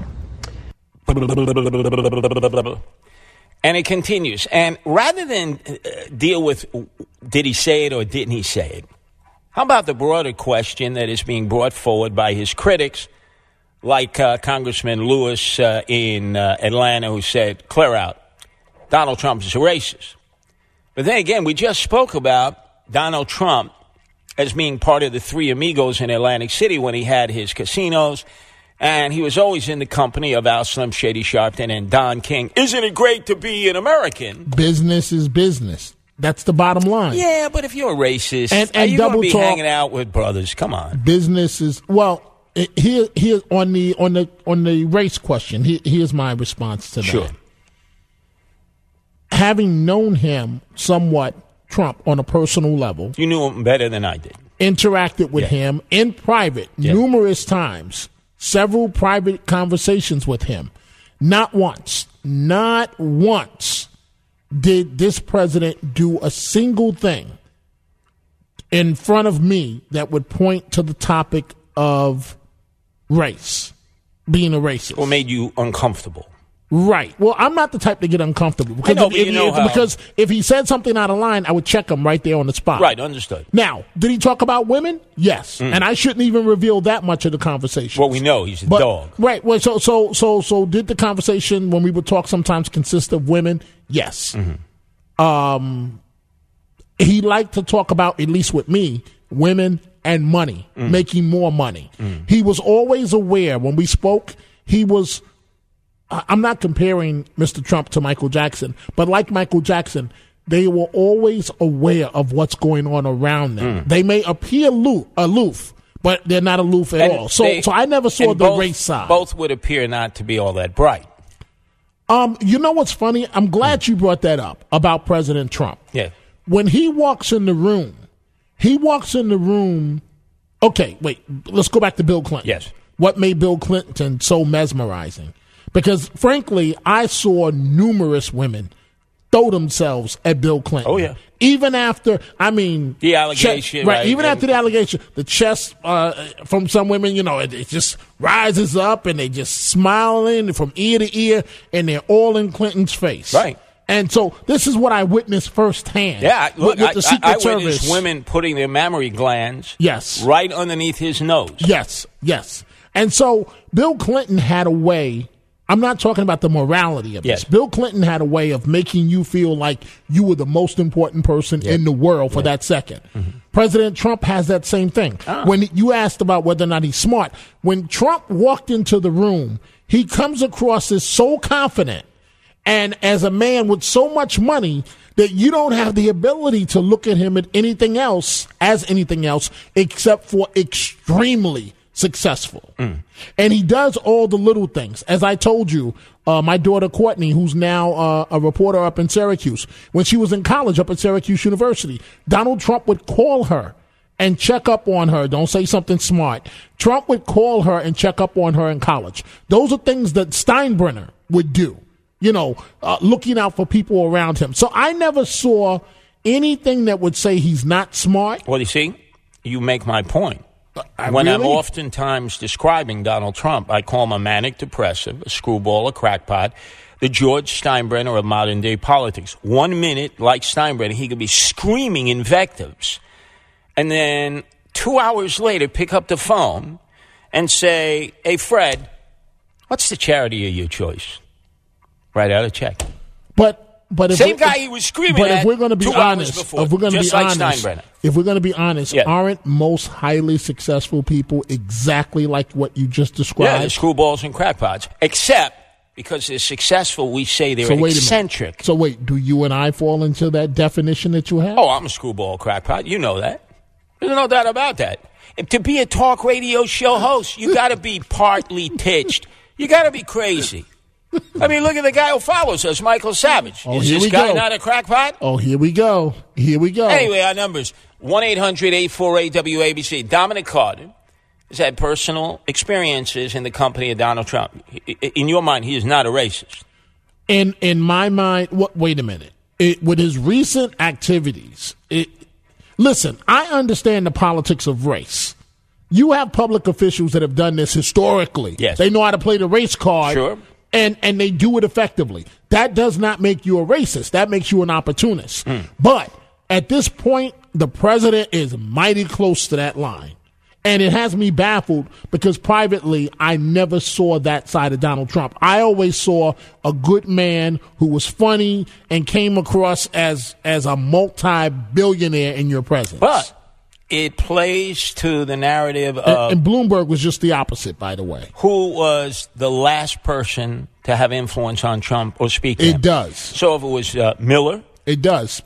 And it continues. And rather than deal with did he say it or didn't he say it, how about the broader question that is being brought forward by his critics, like Congressman Lewis in Atlanta, who said, clear out, Donald Trump is a racist. But then again, we just spoke about Donald Trump as being part of the Three Amigos in Atlantic City when he had his casinos, and he was always in the company of Al Slim Shady Sharpton and Don King. Isn't it great to be an American? Business is business. That's the bottom line. Yeah, but if you're a racist, and are you going to be talk, hanging out with brothers? Come on. Business is, well, here on the race question, here's my response to that. Sure. Having known him somewhat, Trump, on a personal level. You knew him better than I did. Interacted with him in private numerous times. Several private conversations with him. Not once did this president do a single thing in front of me that would point to the topic of race, being a racist. Or made you uncomfortable. Right. Well, I'm not the type to get uncomfortable. Because, because if he said something out of line, I would check him right there on the spot. Right, understood. Now, did he talk about women? Yes. And I shouldn't even reveal that much of the conversation. Well, we know he's a dog. Right. Well, so did the conversation when we would talk sometimes consist of women? Yes. He liked to talk about, at least with me, women and money, making more money. He was always aware when we spoke, he was... I'm not comparing Mr. Trump to Michael Jackson, but like Michael Jackson, they were always aware of what's going on around them. They may appear aloof, but they're not aloof at all. So I never saw the race side. Both would appear not to be all that bright. You know what's funny? I'm glad you brought that up about President Trump. Yeah. When he walks in the room, okay, wait, let's go back to Bill Clinton. Yes. What made Bill Clinton so mesmerizing? Because, frankly, I saw numerous women throw themselves at Bill Clinton. Oh, yeah. Even after, the allegation. Right, even after the allegation, the chest from some women, it just rises up and they just smiling from ear to ear and they're all in Clinton's face. Right. And so this is what I witnessed firsthand. Yeah, look, with the Secret I Service. witnessed women putting their mammary glands right underneath his nose. Yes. And so Bill Clinton had a way... I'm not talking about the morality of this. Bill Clinton had a way of making you feel like you were the most important person in the world for that second. President Trump has that same thing. When you asked about whether or not he's smart, when Trump walked into the room, he comes across as so confident and as a man with so much money that you don't have the ability to look at him as anything else except for extremely successful. And he does all the little things. As I told you, my daughter Courtney, who's now a reporter up in Syracuse, when she was in college up at Syracuse University, Donald Trump would call her and check up on her. Don't say something smart. Trump would call her and check up on her in college. Those are things that Steinbrenner would do, looking out for people around him. So I never saw anything that would say he's not smart. Well, you see, you make my point. When I'm oftentimes describing Donald Trump, I call him a manic depressive, a screwball, a crackpot, the George Steinbrenner of modern day politics. 1 minute, like Steinbrenner, he could be screaming invectives. And then 2 hours later pick up the phone and say, hey, Fred, what's the charity of your choice? Write out a check. But if same guy he was screaming but at if we're going to be 2 hours honest, before, if we're going to just be like honest, Steinbrenner. if we're going to be honest, aren't most highly successful people exactly like what you just described? Yeah, they're screwballs and crackpots. Except because they're successful, we say they're eccentric. So wait, do you and I fall into that definition that you have? Oh, I'm a screwball crackpot. You know that. There's no doubt about that. And to be a talk radio show host, you got to be partly titched. You got to be crazy. I mean, look at the guy who follows us, Michael Savage. Oh, Is here this we guy go. not a crackpot? Oh, here we go. Here we go. Anyway, our numbers, 1-800-848-WABC. Dominic Carter has had personal experiences in the company of Donald Trump. In your mind, he is not a racist. In my mind, wait a minute. With his recent activities, listen, I understand the politics of race. You have public officials that have done this historically. Yes. They know how to play the race card. Sure. And they do it effectively. That does not make you a racist. That makes you an opportunist. But at this point, the president is mighty close to that line. And it has me baffled because privately, I never saw that side of Donald Trump. I always saw a good man who was funny and came across as a multi-billionaire in your presence. But it plays to the narrative of... And Bloomberg was just the opposite, by the way. Who was the last person to have influence on Trump or speak to him? It does. So if it was Miller... It does.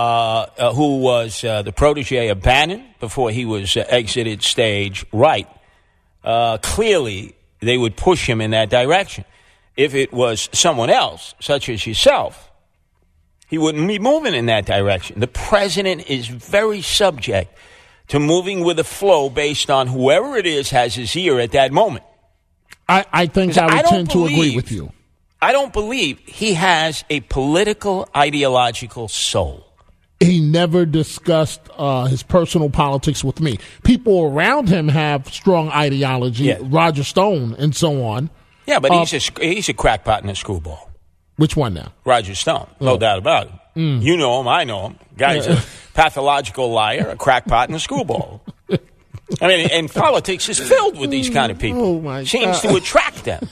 Who was the protege of Bannon before he was exited stage right. Clearly, they would push him in that direction. If it was someone else, such as yourself, he wouldn't be moving in that direction. The president is very subject to moving with the flow based on whoever it is has his ear at that moment. I think I would tend to agree with you. I don't believe he has a political, ideological soul. He never discussed his personal politics with me. People around him have strong ideology, Roger Stone and so on. Yeah, but he's a crackpot and a screwball. Which one now? Roger Stone, no doubt about it. You know him, I know him. Guy's a pathological liar, a crackpot, and a screwball. I mean, and politics is filled with these kind of people. Oh my Seems God. to attract them.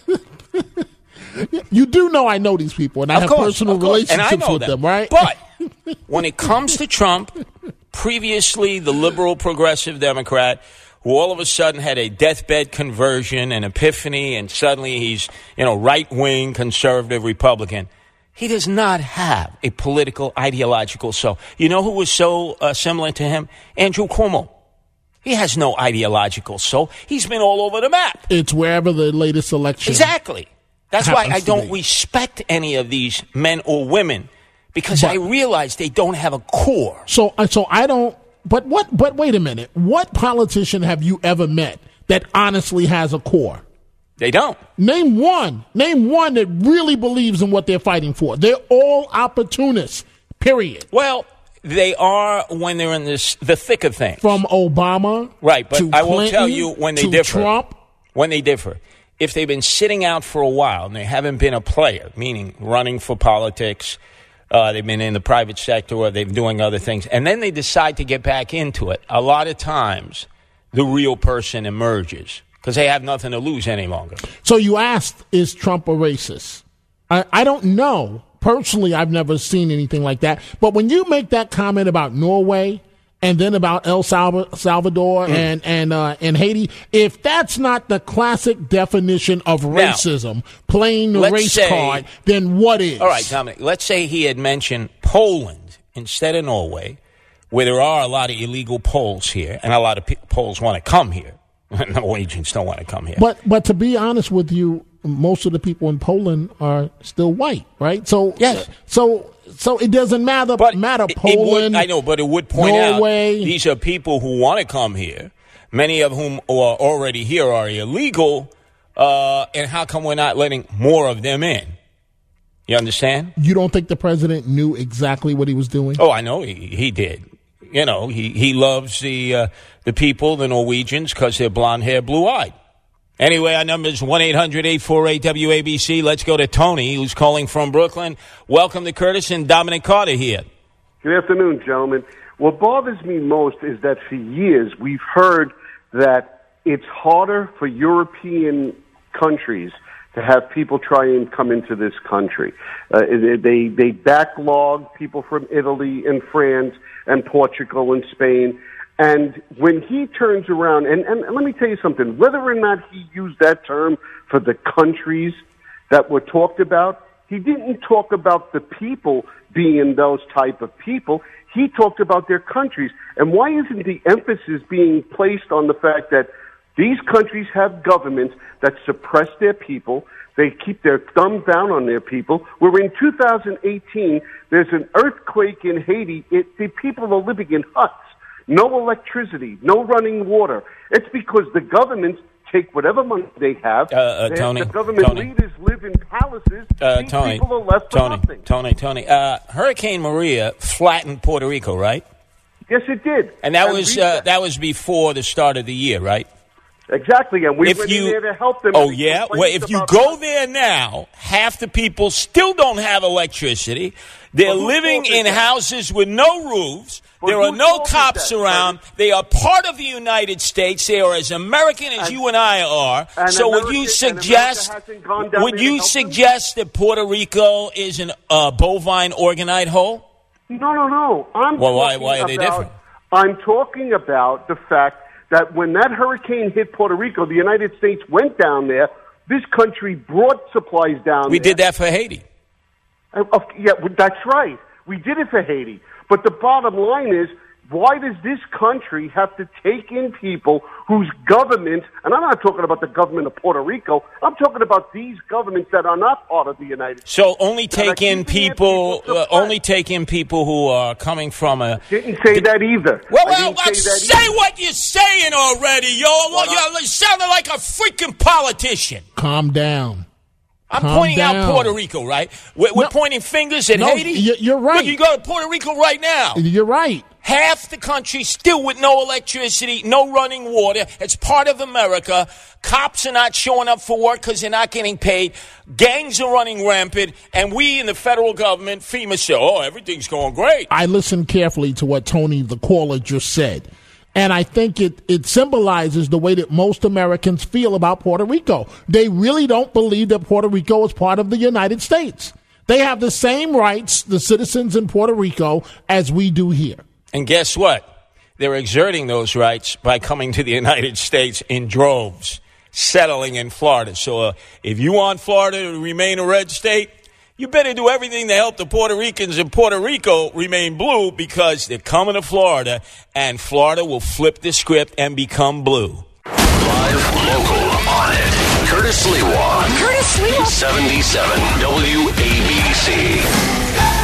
You do know I know these people, and I have personal relationships with them, right? But when it comes to Trump, previously the liberal progressive Democrat, who all of a sudden had a deathbed conversion, an epiphany, and suddenly he's, right-wing conservative Republican, he does not have a political ideological soul. You know who was so similar to him? Andrew Cuomo. He has no ideological soul. He's been all over the map. It's wherever the latest election. Exactly. That's why I don't respect any of these men or women, because I realize they don't have a core. So I don't. But wait a minute. What politician have you ever met that honestly has a core? They don't. Name one. Name one that really believes in what they're fighting for. They're all opportunists. Period. Well, they are when they're in the thick of things. From Obama, right? But to I will Clinton, tell you when they to differ. Trump. When they differ. If they've been sitting out for a while and they haven't been a player, meaning running for politics, they've been in the private sector or they've been doing other things, and then they decide to get back into it, a lot of times the real person emerges because they have nothing to lose any longer. So you asked, is Trump a racist? I don't know. Personally, I've never seen anything like that. But when you make that comment about Norway and then about El Salvador and Haiti, if that's not the classic definition of racism, now, playing the race card, then what is? All right, Dominic, let's say he had mentioned Poland instead of Norway, where there are a lot of illegal Poles here, and a lot of Poles want to come here. Norwegians don't want to come here. But to be honest with you, most of the people in Poland are still white, right? So yes. So it doesn't matter. Poland, I know, but it would point Norway. out these are people who want to come here. Many of whom are already here are illegal. And how come we're not letting more of them in? You understand? You don't think the president knew exactly what he was doing? Oh, I know he did. He loves the people, the Norwegians, because they're blonde hair, blue eyed. Anyway, our number is 1-800-848-WABC. Let's go to Tony, who's calling from Brooklyn. Welcome to Curtis and Dominic Carter here. Good afternoon, gentlemen. What bothers me most is that for years we've heard that it's harder for European countries to have people try and come into this country. They backlog people from Italy and France and Portugal and Spain. And when he turns around, and let me tell you something, whether or not he used that term for the countries that were talked about, he didn't talk about the people being those type of people. He talked about their countries. And why isn't the emphasis being placed on the fact that these countries have governments that suppress their people, they keep their thumb down on their people, where in 2018, there's an earthquake in Haiti, the people are living in huts, no electricity, no running water. It's because the governments take whatever money they have. Tony, the government leaders live in palaces. These people are left with nothing. Tony, Hurricane Maria flattened Puerto Rico, right? Yes, it did. And that was before the start of the year, right? Exactly, and we went in there to help them. Oh, yeah? Well, if you go there now, half the people still don't have electricity. They're living in houses with no roofs. There are no cops around. They are part of the United States. They are as American as you and I are. So would you suggest that Puerto Rico is a bovine orgonite hole? No. Why are they different? I'm talking about the fact that when that hurricane hit Puerto Rico, the United States went down there. This country brought supplies down there. We did that for Haiti. Yeah, that's right. We did it for Haiti. But the bottom line is, why does this country have to take in people whose government, and I'm not talking about the government of Puerto Rico, I'm talking about these governments that are not part of the United States. So only take in people who are coming from a... Didn't say that either. Well, say what you're saying already, yo. You sounded like a freaking politician. Calm down. I'm pointing out Puerto Rico, right? We're pointing fingers at Haiti? You're right. Look, you go to Puerto Rico right now. You're right. Half the country still with no electricity, no running water. It's part of America. Cops are not showing up for work because they're not getting paid. Gangs are running rampant. And we in the federal government, FEMA, say, everything's going great. I listened carefully to what Tony, the caller, just said. And I think it symbolizes the way that most Americans feel about Puerto Rico. They really don't believe that Puerto Rico is part of the United States. They have the same rights, the citizens in Puerto Rico, as we do here. And guess what? They're exerting those rights by coming to the United States in droves, settling in Florida. So if you want Florida to remain a red state, you better do everything to help the Puerto Ricans in Puerto Rico remain blue, because they're coming to Florida, and Florida will flip the script and become blue. Live, local, on it. Curtis Sliwa. 77 WABC.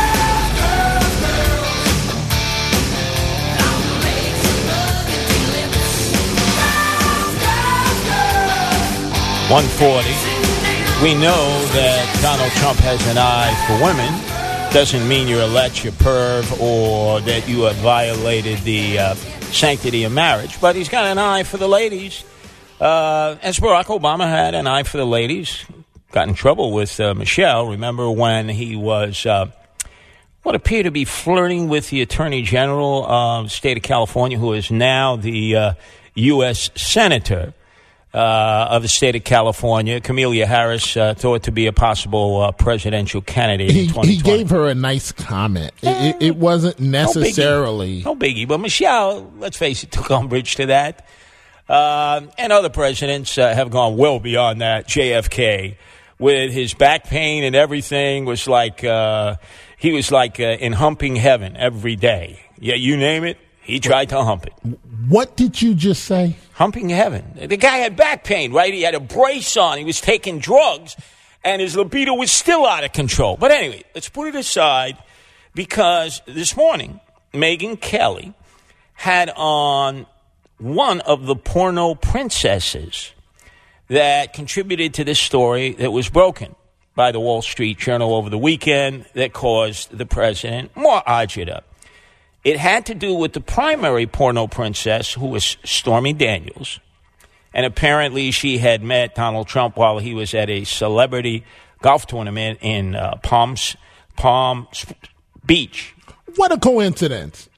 We know that Donald Trump has an eye for women. Doesn't mean you're a lech, a perv, or that you have violated the sanctity of marriage. But he's got an eye for the ladies. As Barack Obama had an eye for the ladies. Got in trouble with Michelle. Remember when he was what appeared to be flirting with the Attorney General of the state of California, who is now the U.S. Senator of the state of California. Camelia Harris, thought to be a possible presidential candidate in 2020. He gave her a nice comment. It wasn't necessarily... No biggie. But Michelle, let's face it, took umbrage to that. And other presidents have gone well beyond that. JFK, with his back pain and everything, was like... he was like in humping heaven every day. Yeah, you name it, he tried to hump it. What did you just say? Humping heaven. The guy had back pain, right? He had a brace on. He was taking drugs, and his libido was still out of control. But anyway, let's put it aside, because this morning, Megyn Kelly had on one of the porno princesses that contributed to this story that was broken by the Wall Street Journal over the weekend that caused the president more agita. It had to do with the primary porno princess, who was Stormy Daniels. And apparently she had met Donald Trump while he was at a celebrity golf tournament in Palm Beach. What a coincidence.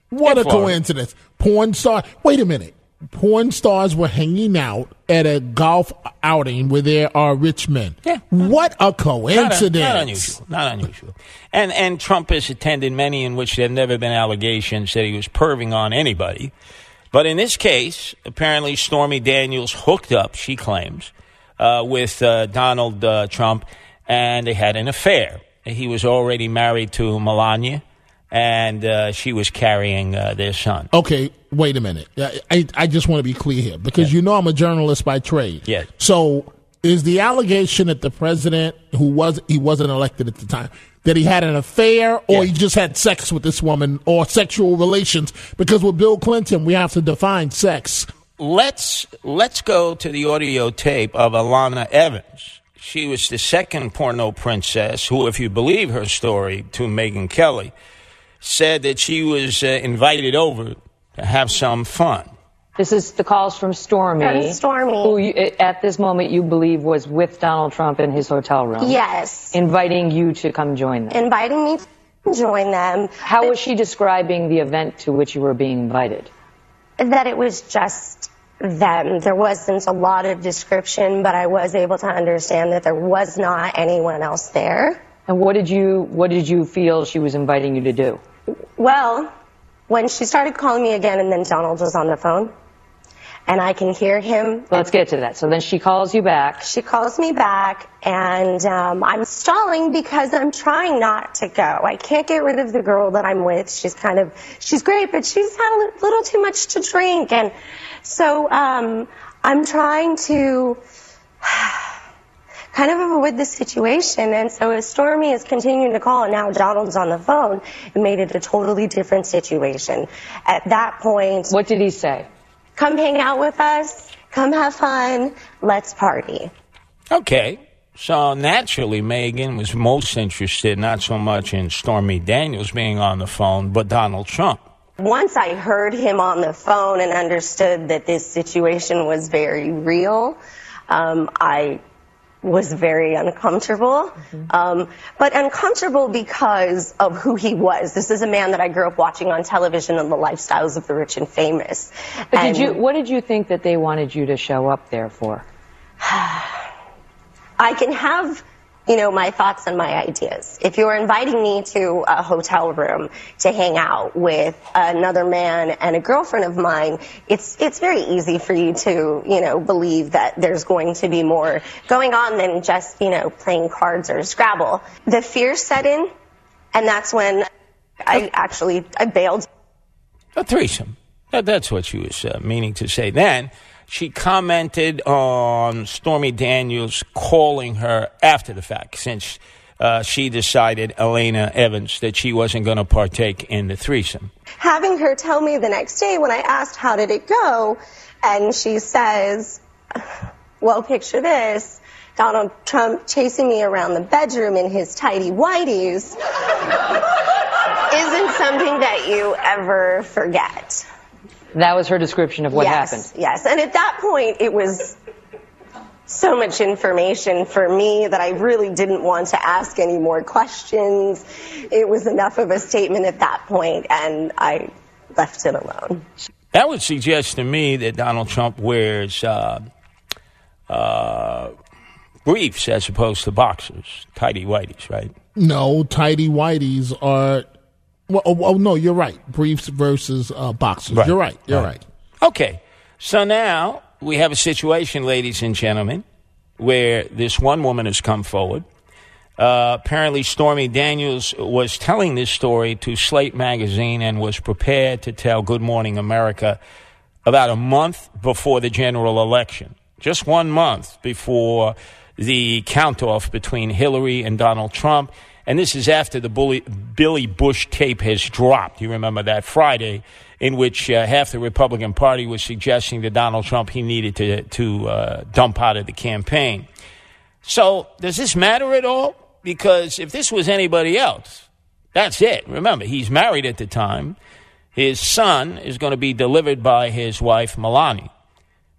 What a Florida. coincidence. Porn star. Wait a minute. Porn stars were hanging out at a golf outing where there are rich men. Yeah. What a coincidence. Not unusual. And Trump has attended many in which there have never been allegations that he was perving on anybody. But in this case, apparently Stormy Daniels hooked up, she claims, with Donald Trump, and they had an affair. He was already married to Melania, and she was carrying their son. Okay, wait a minute. I just want to be clear here because you know I'm a journalist by trade. Yes. So is the allegation that the president, he wasn't elected at the time, that he had an affair or he just had sex with this woman or sexual relations? Because with Bill Clinton, we have to define sex. Let's go to the audio tape of Alana Evans. She was the second porno princess who, if you believe her story to Megyn Kelly, said that she was invited over to have some fun. This is the calls from Stormy. From Stormy. Who at this moment you believe was with Donald Trump in his hotel room. Yes. Inviting you to come join them. Inviting me to join them. How was she describing the event to which you were being invited? That it was just them. There wasn't a lot of description, but I was able to understand that there was not anyone else there. And what did you feel she was inviting you to do? Well, when she started calling me again and then Donald was on the phone and I can hear him. Let's get to that. So then she calls you back. She calls me back and I'm stalling because I'm trying not to go. I can't get rid of the girl that I'm with. She's great, but she's had a little too much to drink. And so I'm trying to kind of avoid the situation. And so as Stormy is continuing to call and now Donald's on the phone, it made it a totally different situation. At that point... What did he say? Come hang out with us. Come have fun. Let's party. Okay. So naturally, Megyn was most interested not so much in Stormy Daniels being on the phone, but Donald Trump. Once I heard him on the phone and understood that this situation was very real, I was very uncomfortable, but uncomfortable because of who he was. This is a man that I grew up watching on television and the lifestyles of the rich and famous. But what did you think that they wanted you to show up there for? I can have, my thoughts and my ideas. If you're inviting me to a hotel room to hang out with another man and a girlfriend of mine, it's very easy for you to, believe that there's going to be more going on than just, playing cards or Scrabble. The fear set in, and that's when I bailed. A threesome. That's what she was meaning to say. Then she commented on Stormy Daniels calling her after the fact, since she decided, Alana Evans, that she wasn't going to partake in the threesome. Having her tell me the next day when I asked how did it go, and she says, well, picture this, Donald Trump chasing me around the bedroom in his tighty whities isn't something that you ever forget. That was her description of what happened. Yes, and at that point, it was so much information for me that I really didn't want to ask any more questions. It was enough of a statement at that point, and I left it alone. That would suggest to me that Donald Trump wears briefs as opposed to boxers, tighty whities, right? No, tighty whities are... Well, no, you're right. Briefs versus boxers. Right. You're right. You're right. Okay. So now we have a situation, ladies and gentlemen, where this one woman has come forward. Apparently, Stormy Daniels was telling this story to Slate Magazine and was prepared to tell Good Morning America about a month before the general election. Just 1 month before the count-off between Hillary and Donald Trump. And this is after the Billy Bush tape has dropped. You remember that Friday in which half the Republican Party was suggesting to Donald Trump he needed to dump out of the campaign. So does this matter at all? Because if this was anybody else, that's it. Remember, he's married at the time. His son is going to be delivered by his wife, Melania.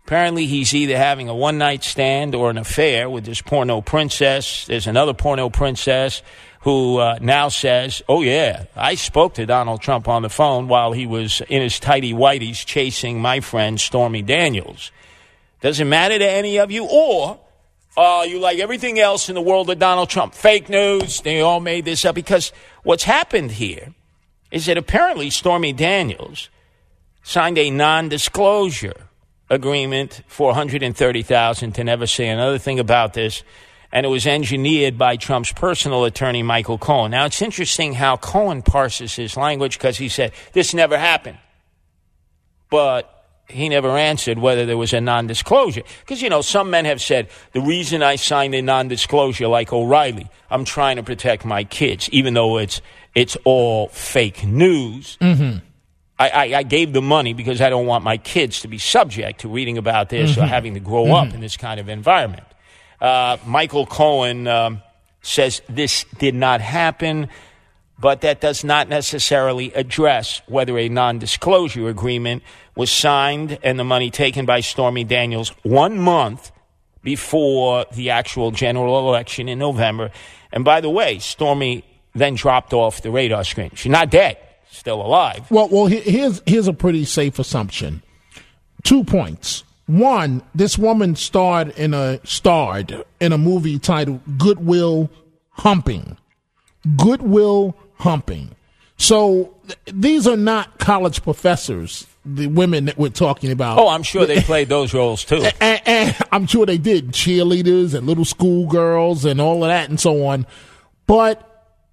Apparently, he's either having a one-night stand or an affair with this porno princess. There's another porno princess who now says, oh, yeah, I spoke to Donald Trump on the phone while he was in his tighty-whities chasing my friend Stormy Daniels. Doesn't matter to any of you, or you like everything else in the world of Donald Trump. Fake news, they all made this up. Because what's happened here is that apparently Stormy Daniels signed a non-disclosure agreement for $130,000 to never say another thing about this, and it was engineered by Trump's personal attorney, Michael Cohen. Now, it's interesting how Cohen parses his language, because he said, this never happened. But he never answered whether there was a non-disclosure. Because, some men have said, the reason I signed a non-disclosure like O'Reilly, I'm trying to protect my kids, even though it's all fake news. Mm-hmm. I gave the money because I don't want my kids to be subject to reading about this or having to grow up in this kind of environment. Michael Cohen says this did not happen, but that does not necessarily address whether a non-disclosure agreement was signed and the money taken by Stormy Daniels 1 month before the actual general election in November. And by the way, Stormy then dropped off the radar screen. She's not dead, still alive. Well, here's a pretty safe assumption. 2 points. One, this woman starred in a movie titled Goodwill Humping. Goodwill Humping. So these are not college professors, the women that we're talking about. Oh, I'm sure they played those roles too. And I'm sure they did. Cheerleaders and little schoolgirls and all of that and so on. But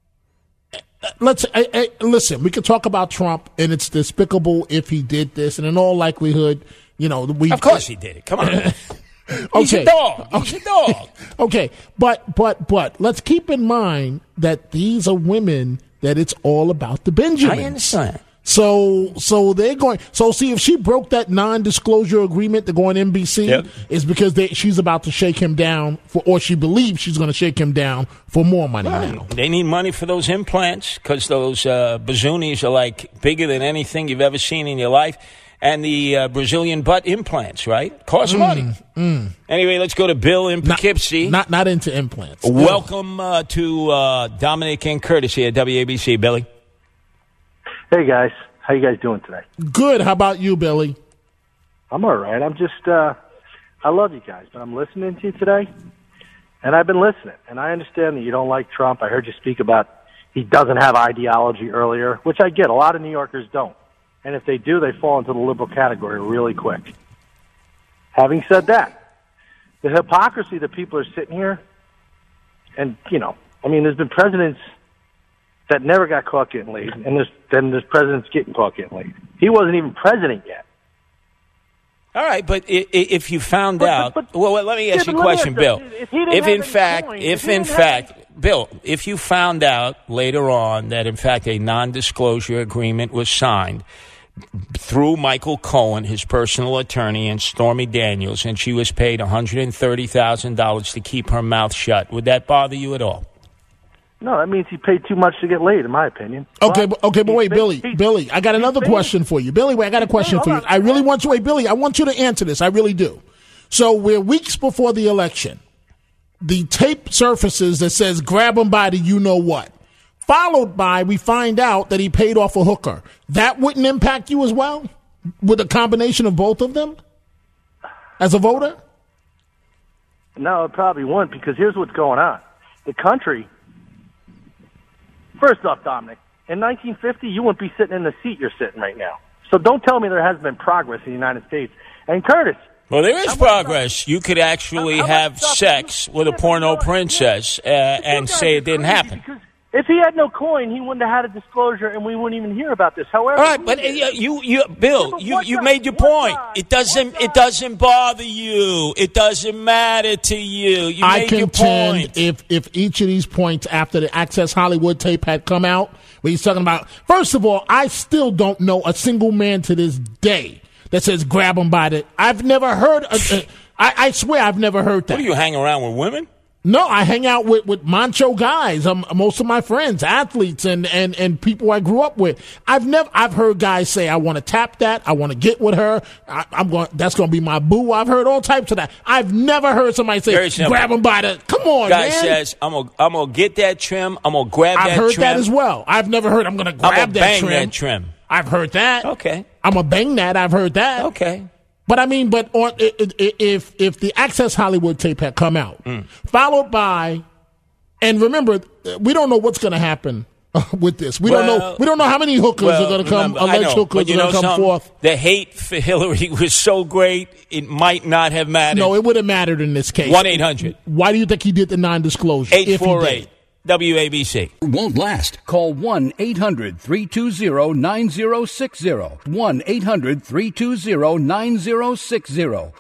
listen, we could talk about Trump, and it's despicable if he did this, and in all likelihood, of course he did it. Come on. Okay. He's a dog. He's a dog. Okay, but let's keep in mind that these are women that it's all about the Benjamins. I understand. So they're going. So see, if she broke that non-disclosure agreement to go on NBC, it's because she's about to shake him down or she believes she's going to shake him down for more money now. They need money for those implants because those bazoonis are like bigger than anything you've ever seen in your life. And the Brazilian butt implants, right? Cost money. Anyway, let's go to Bill in Poughkeepsie. Not into implants. Welcome to Dominic and Curtis here at WABC, Billy. Hey, guys. How you guys doing today? Good. How about you, Billy? I'm all right. I'm just, I love you guys, but I'm listening to you today, and I've been listening, and I understand that you don't like Trump. I heard you speak about he doesn't have ideology earlier, which I get. A lot of New Yorkers don't. And if they do, they fall into the liberal category really quick. Having said that, the hypocrisy that people are sitting here, and, there's been presidents that never got caught getting laid, and there's presidents getting caught getting laid. He wasn't even president yet. All right, but if you found out, let me ask you a question, Bill. If you found out later on that in fact a non-disclosure agreement was signed through Michael Cohen, his personal attorney, and Stormy Daniels, and she was paid $130,000 to keep her mouth shut, would that bother you at all? No, that means he paid too much to get laid, in my opinion. Okay, but wait, Billy, I got another question for you. Billy, I got a question for you. I really want you, Billy, I want you to answer this. I really do. So we're weeks before the election. The tape surfaces that says, grab him by the you-know-what. Followed by, we find out that he paid off a hooker. That wouldn't impact you as well? With a combination of both of them? As a voter? No, it probably wouldn't, because here's what's going on. The country... First off, Dominic, in 1950, you wouldn't be sitting in the seat you're sitting right now. So don't tell me there hasn't been progress in the United States. And Curtis... Well, there is progress. You could actually have sex with a porno princess and say it didn't happen. If he had no coin, he wouldn't have had a disclosure, and we wouldn't even hear about this. However, all right, but Bill, you made your point. It doesn't bother you. It doesn't matter to you. You made your point. If each of these points after the Access Hollywood tape had come out, where he's talking about, first of all, I still don't know a single man to this day that says grab him by the. I've never heard. I swear I've never heard that. What, do you hang around with women? No, I hang out with macho guys. Most of my friends, athletes and people I grew up with. I've heard guys say, I want to tap that. I want to get with her. That's going to be my boo. I've heard all types of that. I've never heard somebody say, grab him by the, come on, guy man. says, I'm going to get that trim. I'm going to grab that trim. I've heard that as well. I've never heard, I'm going to grab that trim. That trim. I've heard that. Okay. I'm going to bang that. I've heard that. Okay. But I mean, if the Access Hollywood tape had come out, followed by, and remember, we don't know what's going to happen with this. We don't know how many hookers are going to come. Alleged hookers are going to come forth. The hate for Hillary was so great, it might not have mattered. No, it would have mattered in this case. 1-800. Why do you think he did the non-disclosure? 848. WABC. Won't last. Call 1-800-320-9060. 1-800-320-9060.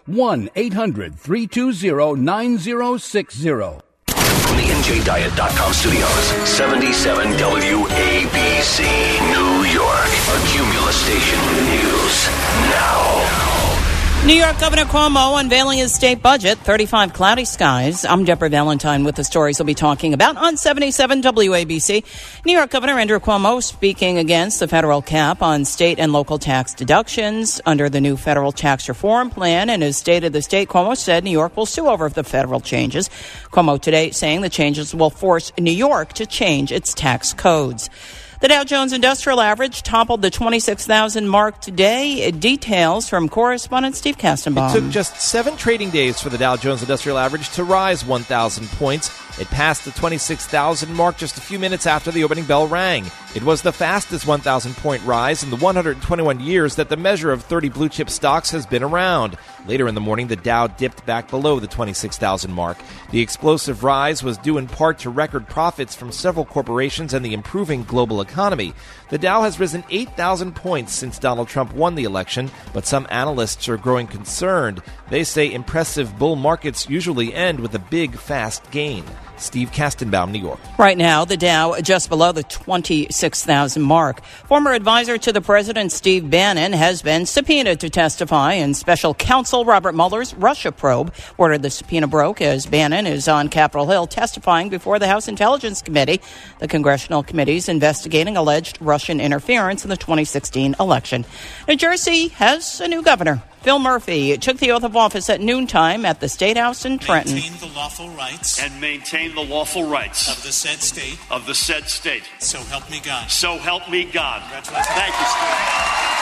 1-800-320-9060. From the NJDiet.com studios, 77 WABC, New York. A Cumulus station news now. New York Governor Cuomo unveiling his state budget, 35 cloudy skies. I'm Deborah Valentine with the stories we'll be talking about on 77 WABC. New York Governor Andrew Cuomo speaking against the federal cap on state and local tax deductions under the new federal tax reform plan. In his State of the State, Cuomo said New York will sue over the federal changes. Cuomo today saying the changes will force New York to change its tax codes. The Dow Jones Industrial Average toppled the 26,000 mark today. Details from correspondent Steve Kastenbaum. It took just 7 trading days for the Dow Jones Industrial Average to rise 1,000 points. It passed the 26,000 mark just a few minutes after the opening bell rang. It was the fastest 1,000-point rise in the 121 years that the measure of 30 blue-chip stocks has been around. Later in the morning, the Dow dipped back below the 26,000 mark. The explosive rise was due in part to record profits from several corporations and the improving global economy. The Dow has risen 8,000 points since Donald Trump won the election, but some analysts are growing concerned. They say impressive bull markets usually end with a big, fast gain. Steve Kastenbaum, New York. Right now, the Dow just below the 26,000 mark. Former advisor to the president, Steve Bannon, has been subpoenaed to testify in special counsel Robert Mueller's Russia probe. Word of the subpoena broke as Bannon is on Capitol Hill testifying before the House Intelligence Committee. The congressional committee is investigating alleged Russian interference in the 2016 election. New Jersey has a new governor. Phil Murphy took the oath of office at noontime at the State House in Trenton. Maintain the lawful rights. And maintain the lawful rights. Of the said state. Of the said state. So help me God. So help me God. Congratulations. Thank you, Steve.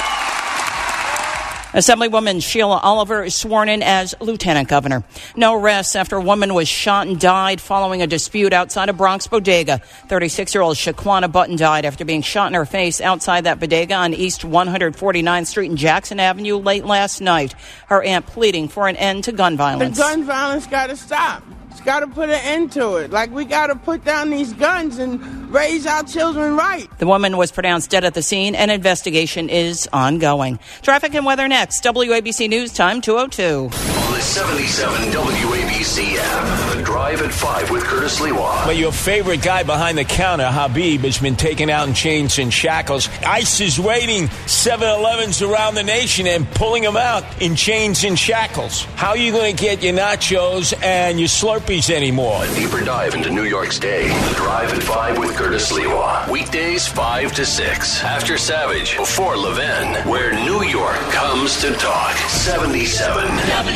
Assemblywoman Sheila Oliver is sworn in as lieutenant governor. No arrests after a woman was shot and died following a dispute outside a Bronx bodega. 36-year-old Shaquana Button died after being shot in her face outside that bodega on East 149th Street and Jackson Avenue late last night. Her aunt pleading for an end to gun violence. The gun violence got to stop. It's got to put an end to it. Like, we got to put down these guns and raise our children right. The woman was pronounced dead at the scene. An investigation is ongoing. Traffic and weather next. WABC News Time 2:02. On the 77 WABC app, The Drive at 5 with Curtis Lewa. But your favorite guy behind the counter, Habib, has been taken out in chains and shackles. ICE is raiding 7-Elevens around the nation and pulling them out in chains and shackles. How are you going to get your nachos and your Slurpees anymore? A deeper dive into New York's day. The Drive at 5 with Curtis Lewa. Weekdays 5 to 6. After Savage, before Levin, where New York comes to talk. 77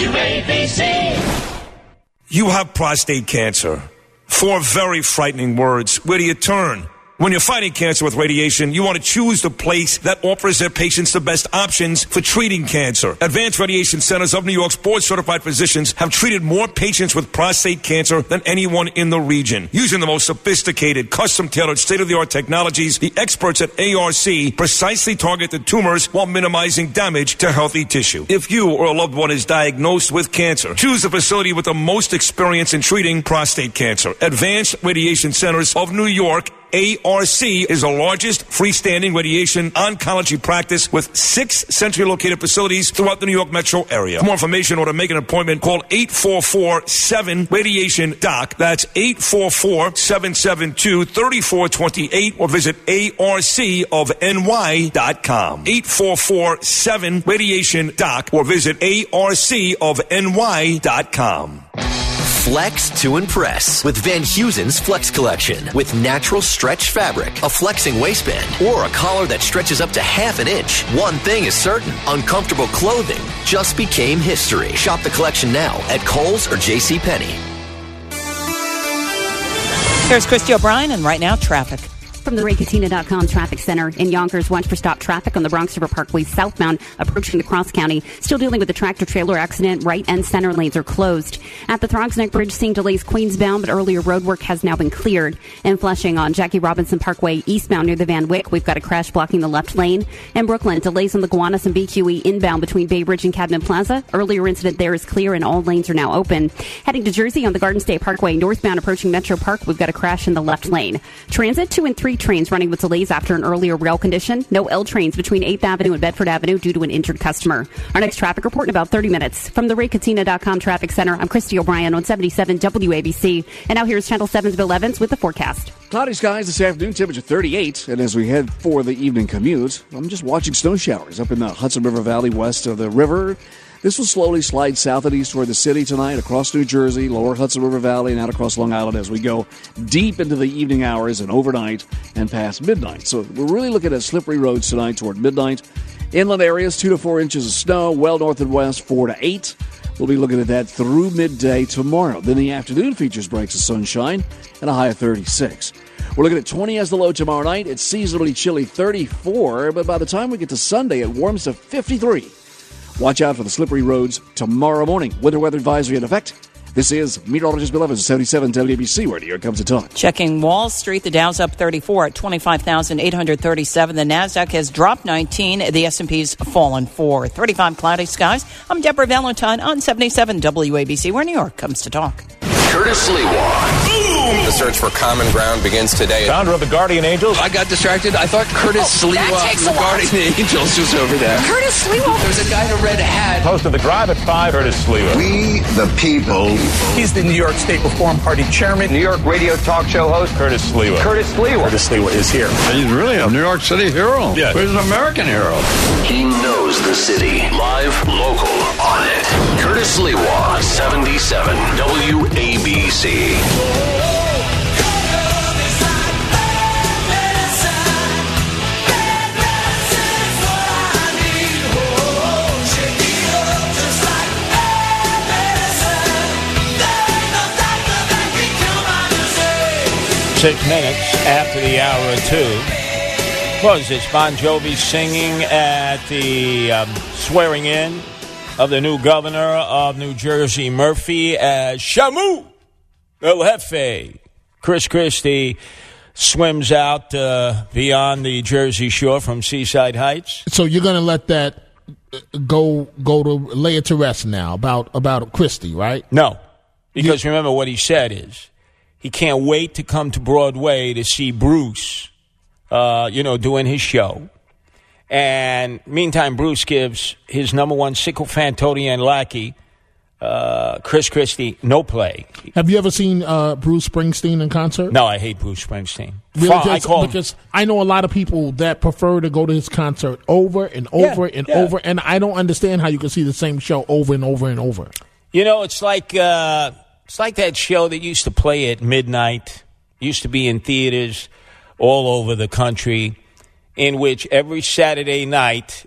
WABC. You have prostate cancer. 4 very frightening words. Where do you turn? When you're fighting cancer with radiation, you want to choose the place that offers their patients the best options for treating cancer. Advanced Radiation Centers of New York's board-certified physicians have treated more patients with prostate cancer than anyone in the region. Using the most sophisticated, custom-tailored, state-of-the-art technologies, the experts at ARC precisely target the tumors while minimizing damage to healthy tissue. If you or a loved one is diagnosed with cancer, choose the facility with the most experience in treating prostate cancer. Advanced Radiation Centers of New York, ARC, is the largest freestanding radiation oncology practice with 6 centrally located facilities throughout the New York metro area. For more information or to make an appointment, call 844-7-RADIATION-DOC. That's 844-772-3428 or visit arcofny.com. 844-7-RADIATION-DOC or visit arcofny.com. Flex to impress with Van Heusen's Flex Collection. With natural stretch fabric, a flexing waistband, or a collar that stretches up to half an inch. One thing is certain, uncomfortable clothing just became history. Shop the collection now at Kohl's or JCPenney. Here's Christy O'Brien, and right now, traffic. From the RayKatina.com traffic center in Yonkers, watch for stop traffic on the Bronx River Parkway southbound approaching the Cross County. Still dealing with the tractor-trailer accident. Right and center lanes are closed. At the Throgs Neck Bridge, seeing delays queensbound, but earlier road work has now been cleared. And Flushing on Jackie Robinson Parkway eastbound near the Van Wyck, we've got a crash blocking the left lane. And Brooklyn, delays on the Gowanus and BQE inbound between Bay Bridge and Cabinet Plaza. Earlier incident there is clear and all lanes are now open. Heading to Jersey on the Garden State Parkway northbound approaching Metro Park, we've got a crash in the left lane. Transit 2 and 3 trains running with delays after an earlier rail condition. No L trains between 8th Avenue and Bedford Avenue due to an injured customer. Our next traffic report in about 30 minutes. From the RayKatina.com traffic center, I'm Christy O'Brien on 77 WABC. And now here's Channel 7's Bill Evans with the forecast. Cloudy skies this afternoon, temperature 38. And as we head for the evening commute, I'm just watching snow showers up in the Hudson River Valley west of the river. This will slowly slide south and east toward the city tonight, across New Jersey, lower Hudson River Valley, and out across Long Island as we go deep into the evening hours and overnight and past midnight. So we're really looking at slippery roads tonight toward midnight. Inland areas, 2 to 4 inches of snow, well north and west, 4 to 8. We'll be looking at that through midday tomorrow. Then the afternoon features breaks of sunshine and a high of 36. We're looking at 20 as the low tomorrow night. It's seasonably chilly, 34, but by the time we get to Sunday, it warms to 53. Watch out for the slippery roads tomorrow morning. Winter weather advisory in effect. This is meteorologist Bill Evans, 77 WABC, where here comes the talk. Checking Wall Street, the Dow's up 34 at 25,837. The Nasdaq has dropped 19. The S&P's fallen 4. 35 cloudy skies. I'm Deborah Valentine on 77 WABC, where New York comes to talk. Curtis Lewa. The search for common ground begins today. Founder of the Guardian Angels. I got distracted. I thought Curtis Sliwa, the Guardian Angels, was over there. Curtis Sliwa. There's a guy in a red hat. Host of the Drive at 5, Curtis Sliwa. We, the people. He's the New York State Reform Party chairman. New York radio talk show host. Curtis Sliwa. Curtis Sliwa. Curtis Sliwa is here. He's really a New York City hero. Yeah. He's an American hero. He knows the city. Live, local, on it. Curtis Lewa, 77 WABC. Six minutes after the hour of 2. Was it's Bon Jovi singing at the swearing in of the new governor of New Jersey, Murphy, as Shamu El Jefe. Chris Christie swims out beyond the Jersey Shore from Seaside Heights. So you're going to let that go to lay it to rest now about Christie, right? No, because remember what he said is he can't wait to come to Broadway to see Bruce, doing his show. And meantime, Bruce gives his number one sycophantodian lackey, Chris Christie, no play. Have you ever seen Bruce Springsteen in concert? No, I hate Bruce Springsteen. Really, because I know a lot of people that prefer to go to his concert over and over and over, and I don't understand how you can see the same show over and over and over. You know, it's like that show that used to play at midnight, used to be in theaters all over the country, in which every Saturday night,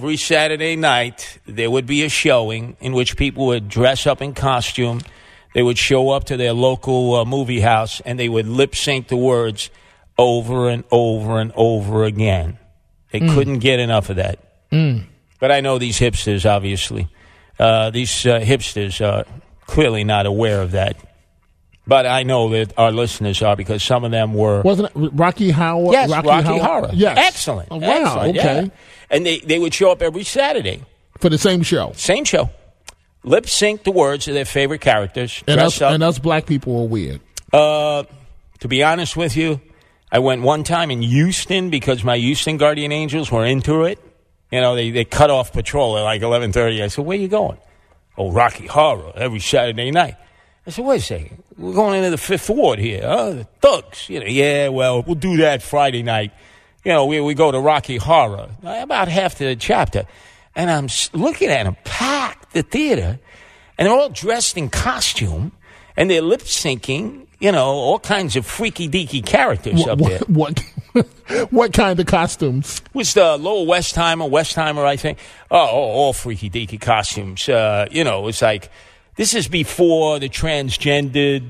there would be a showing in which people would dress up in costume. They would show up to their local movie house, and they would lip-sync the words over and over and over again. They couldn't get enough of that. But I know these hipsters, obviously. These hipsters are clearly not aware of that. But I know that our listeners are, because some of them were... Wasn't it Rocky Horror? Yes, Rocky Horror. Yes. Excellent. Oh, wow, excellent, okay. Yeah. And they would show up every Saturday. For the same show? Same show. Lip sync the words of their favorite characters. And us black people are weird. To be honest with you, I went one time in Houston because my Houston Guardian Angels were into it. You know, they cut off patrol at like 11:30. I said, where you going? Oh, Rocky Horror every Saturday night. I said, wait a second. We're going into the Fifth Ward here. The thugs. Yeah, well, we'll do that Friday night. We go to Rocky Horror. About half the chapter. And I'm looking at them, packed the theater. And they're all dressed in costume. and they're lip syncing, all kinds of freaky deaky characters up there. What kind of costumes? It was the Lower Westheimer, I think. All freaky deaky costumes. It's like, this is before the transgendered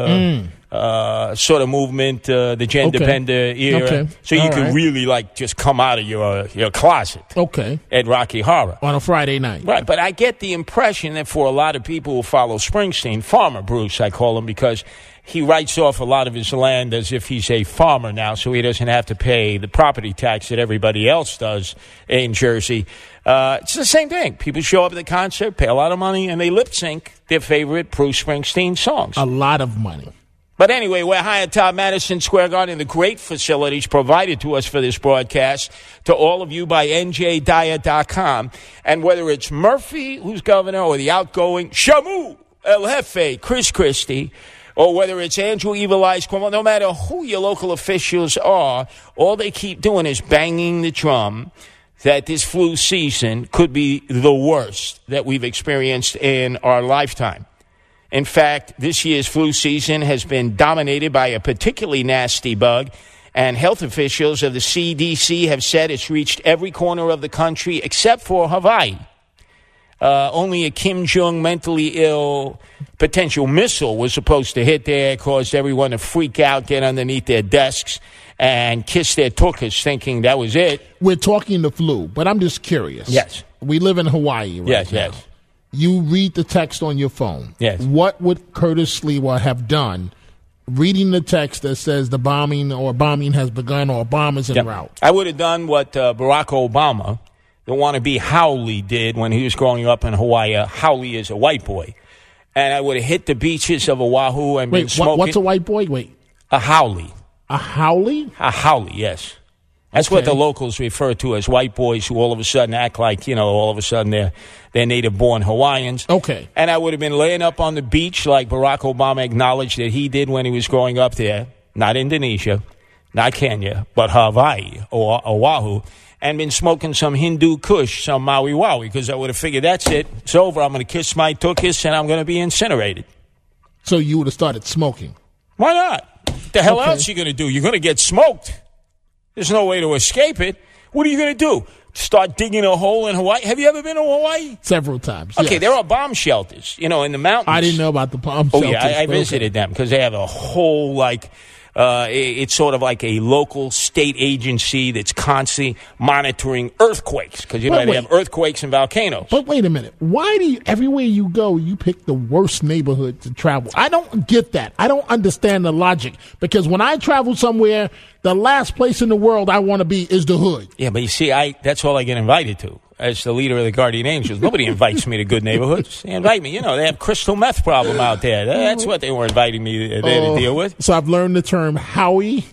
sort of movement, the gender bender era. Okay. So you could really just come out of your closet. Okay. At Rocky Horror. On a Friday night. Right, but I get the impression that for a lot of people who follow Springsteen, Farmer Bruce, I call him, because he writes off a lot of his land as if he's a farmer now, so he doesn't have to pay the property tax that everybody else does in Jersey. It's the same thing. People show up at the concert, pay a lot of money, and they lip sync their favorite Bruce Springsteen songs. A lot of money. But anyway, we're high atop Madison Square Garden, the great facilities provided to us for this broadcast, to all of you by NJDiet.com. And whether it's Murphy, who's governor, or the outgoing Shamu El Jefe, Chris Christie, or whether it's Andrew Evil Eyes Cuomo, no matter who your local officials are, all they keep doing is banging the drum that this flu season could be the worst that we've experienced in our lifetime. In fact, this year's flu season has been dominated by a particularly nasty bug, and health officials of the CDC have said it's reached every corner of the country except for Hawaii. Only a Kim Jong mentally ill potential missile was supposed to hit there, caused everyone to freak out, get underneath their desks, and kiss their tuchus, thinking that was it. We're talking the flu, but I'm just curious. Yes. We live in Hawaii right now. Yes. You read the text on your phone. Yes. What would Curtis Sliwa have done reading the text that says the bombing has begun or a bomb is en route? I would have done what Barack Obama, the wannabe Howley, did when he was growing up in Hawaii. Howley is a white boy. And I would have hit the beaches of Oahu and been smoking. What's a white boy? Wait. A Howley. A Howley? A Howley, yes. That's what the locals refer to as white boys who all of a sudden act like, all of a sudden they're native-born Hawaiians. Okay. And I would have been laying up on the beach like Barack Obama acknowledged that he did when he was growing up there. Not Indonesia, not Kenya, but Hawaii or Oahu. And been smoking some Hindu Kush, some Maui Wowie, because I would have figured that's it. It's over. I'm going to kiss my tuchus and I'm going to be incinerated. So you would have started smoking? Why not? The hell else are you going to do? You're going to get smoked. There's no way to escape it. What are you going to do? Start digging a hole in Hawaii? Have you ever been to Hawaii? Several times. Okay, yes. There are bomb shelters, in the mountains. I didn't know about the bomb shelters. Oh, yeah, I visited them because they have a whole, it's sort of like a local state agency that's constantly monitoring earthquakes because, they have earthquakes and volcanoes. But wait a minute. Why do you, everywhere you go, you pick the worst neighborhood to travel? I don't get that. I don't understand the logic because when I travel somewhere, the last place in the world I want to be is the hood. Yeah, but you see, that's all I get invited to. As the leader of the Guardian Angels, nobody invites me to good neighborhoods. They invite me. They have crystal meth problem out there. That's what they were inviting me there to deal with. So I've learned the term Howley.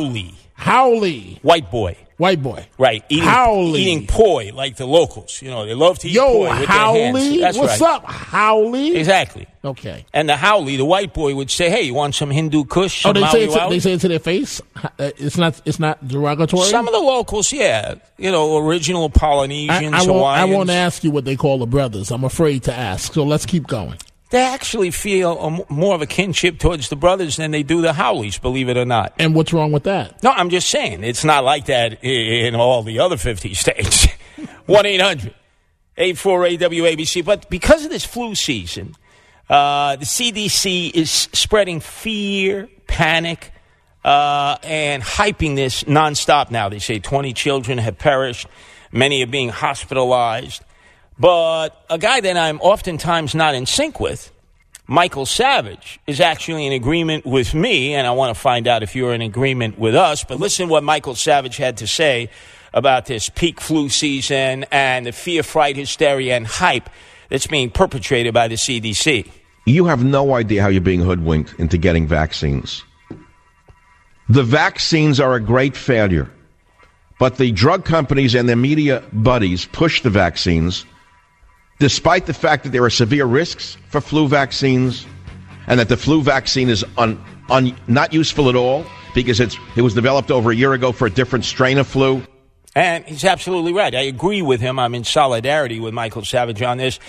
White boy. Right. Eating poi like the locals. They love to eat poi with their hands. That's what's right. up, Howley? Exactly. Okay. And the Howley, the white boy, would say, "Hey, you want some Hindu Kush?" They say it to their face. It's not derogatory. Some of the locals, yeah, original Polynesians, Hawaiians. I won't ask you what they call the brothers. I'm afraid to ask. So let's keep going. They actually feel more of a kinship towards the brothers than they do the Howleys, believe it or not. And what's wrong with that? No, I'm just saying it's not like that in all the other 50 states. 1-800-848-WABC. But because of this flu season, the CDC is spreading fear, panic, and hyping this nonstop now. They say 20 children have perished. Many are being hospitalized. But a guy that I'm oftentimes not in sync with, Michael Savage, is actually in agreement with me, and I want to find out if you're in agreement with us. But listen to what Michael Savage had to say about this peak flu season and the fear, fright, hysteria, and hype that's being perpetrated by the CDC. You have no idea how you're being hoodwinked into getting vaccines. The vaccines are a great failure, but the drug companies and their media buddies push the vaccines despite the fact that there are severe risks for flu vaccines and that the flu vaccine is not useful at all because it was developed over a year ago for a different strain of flu. And he's absolutely right. I agree with him. I'm in solidarity with Michael Savage on this.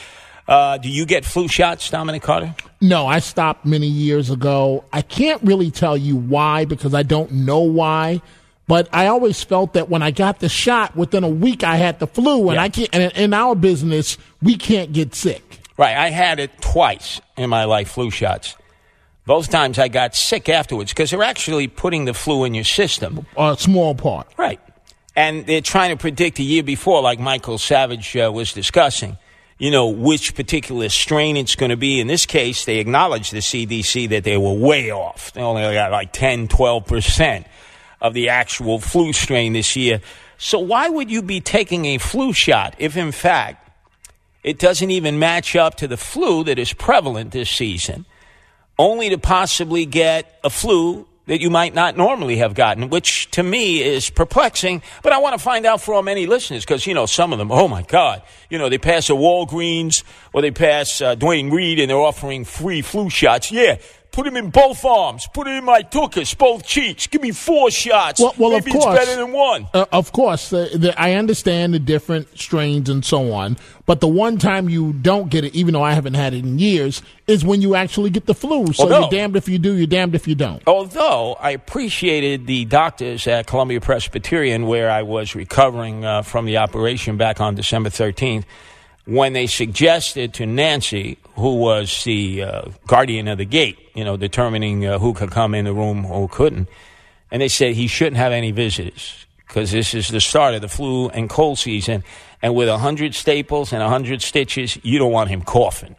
Do you get flu shots, Dominic Carter? No, I stopped many years ago. I can't really tell you why because I don't know why. But I always felt that when I got the shot, within a week I had the flu, and I can't. And in our business, we can't get sick. Right. I had it twice in my life, flu shots. Both times I got sick afterwards because they're actually putting the flu in your system. A small part. Right. And they're trying to predict a year before, like Michael Savage was discussing, which particular strain it's going to be. In this case, they acknowledged, the CDC, that they were way off. They only got like 10, 12% of the actual flu strain this year. So why would you be taking a flu shot if, in fact, it doesn't even match up to the flu that is prevalent this season, only to possibly get a flu that you might not normally have gotten, which to me is perplexing. But I want to find out from many listeners because, some of them, oh, my God, they pass a Walgreens or they pass Dwayne Reed and they're offering free flu shots. Yeah. Put him in both arms. Put it in my tuchus, both cheeks. Give me 4 shots. Well, maybe of course, it's better than one. Of course. I understand the different strains and so on. But the one time you don't get it, even though I haven't had it in years, is when you actually get the flu. So you're damned if you do, you're damned if you don't. Although I appreciated the doctors at Columbia Presbyterian, where I was recovering from the operation back on December 13th, when they suggested to Nancy, who was the guardian of the gate, determining who could come in the room or who couldn't, and they said he shouldn't have any visitors because this is the start of the flu and cold season, and with 100 staples and 100 stitches, you don't want him coughing.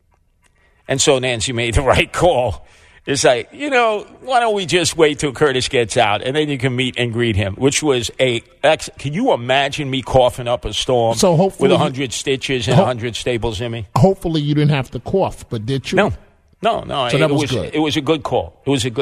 And so Nancy made the right call. It's like, why don't we just wait till Curtis gets out, and then you can meet and greet him, which was can you imagine me coughing up a storm with 100 stitches and 100 staples in me? Hopefully you didn't have to cough, but did you? No. So that was good. It was a good call.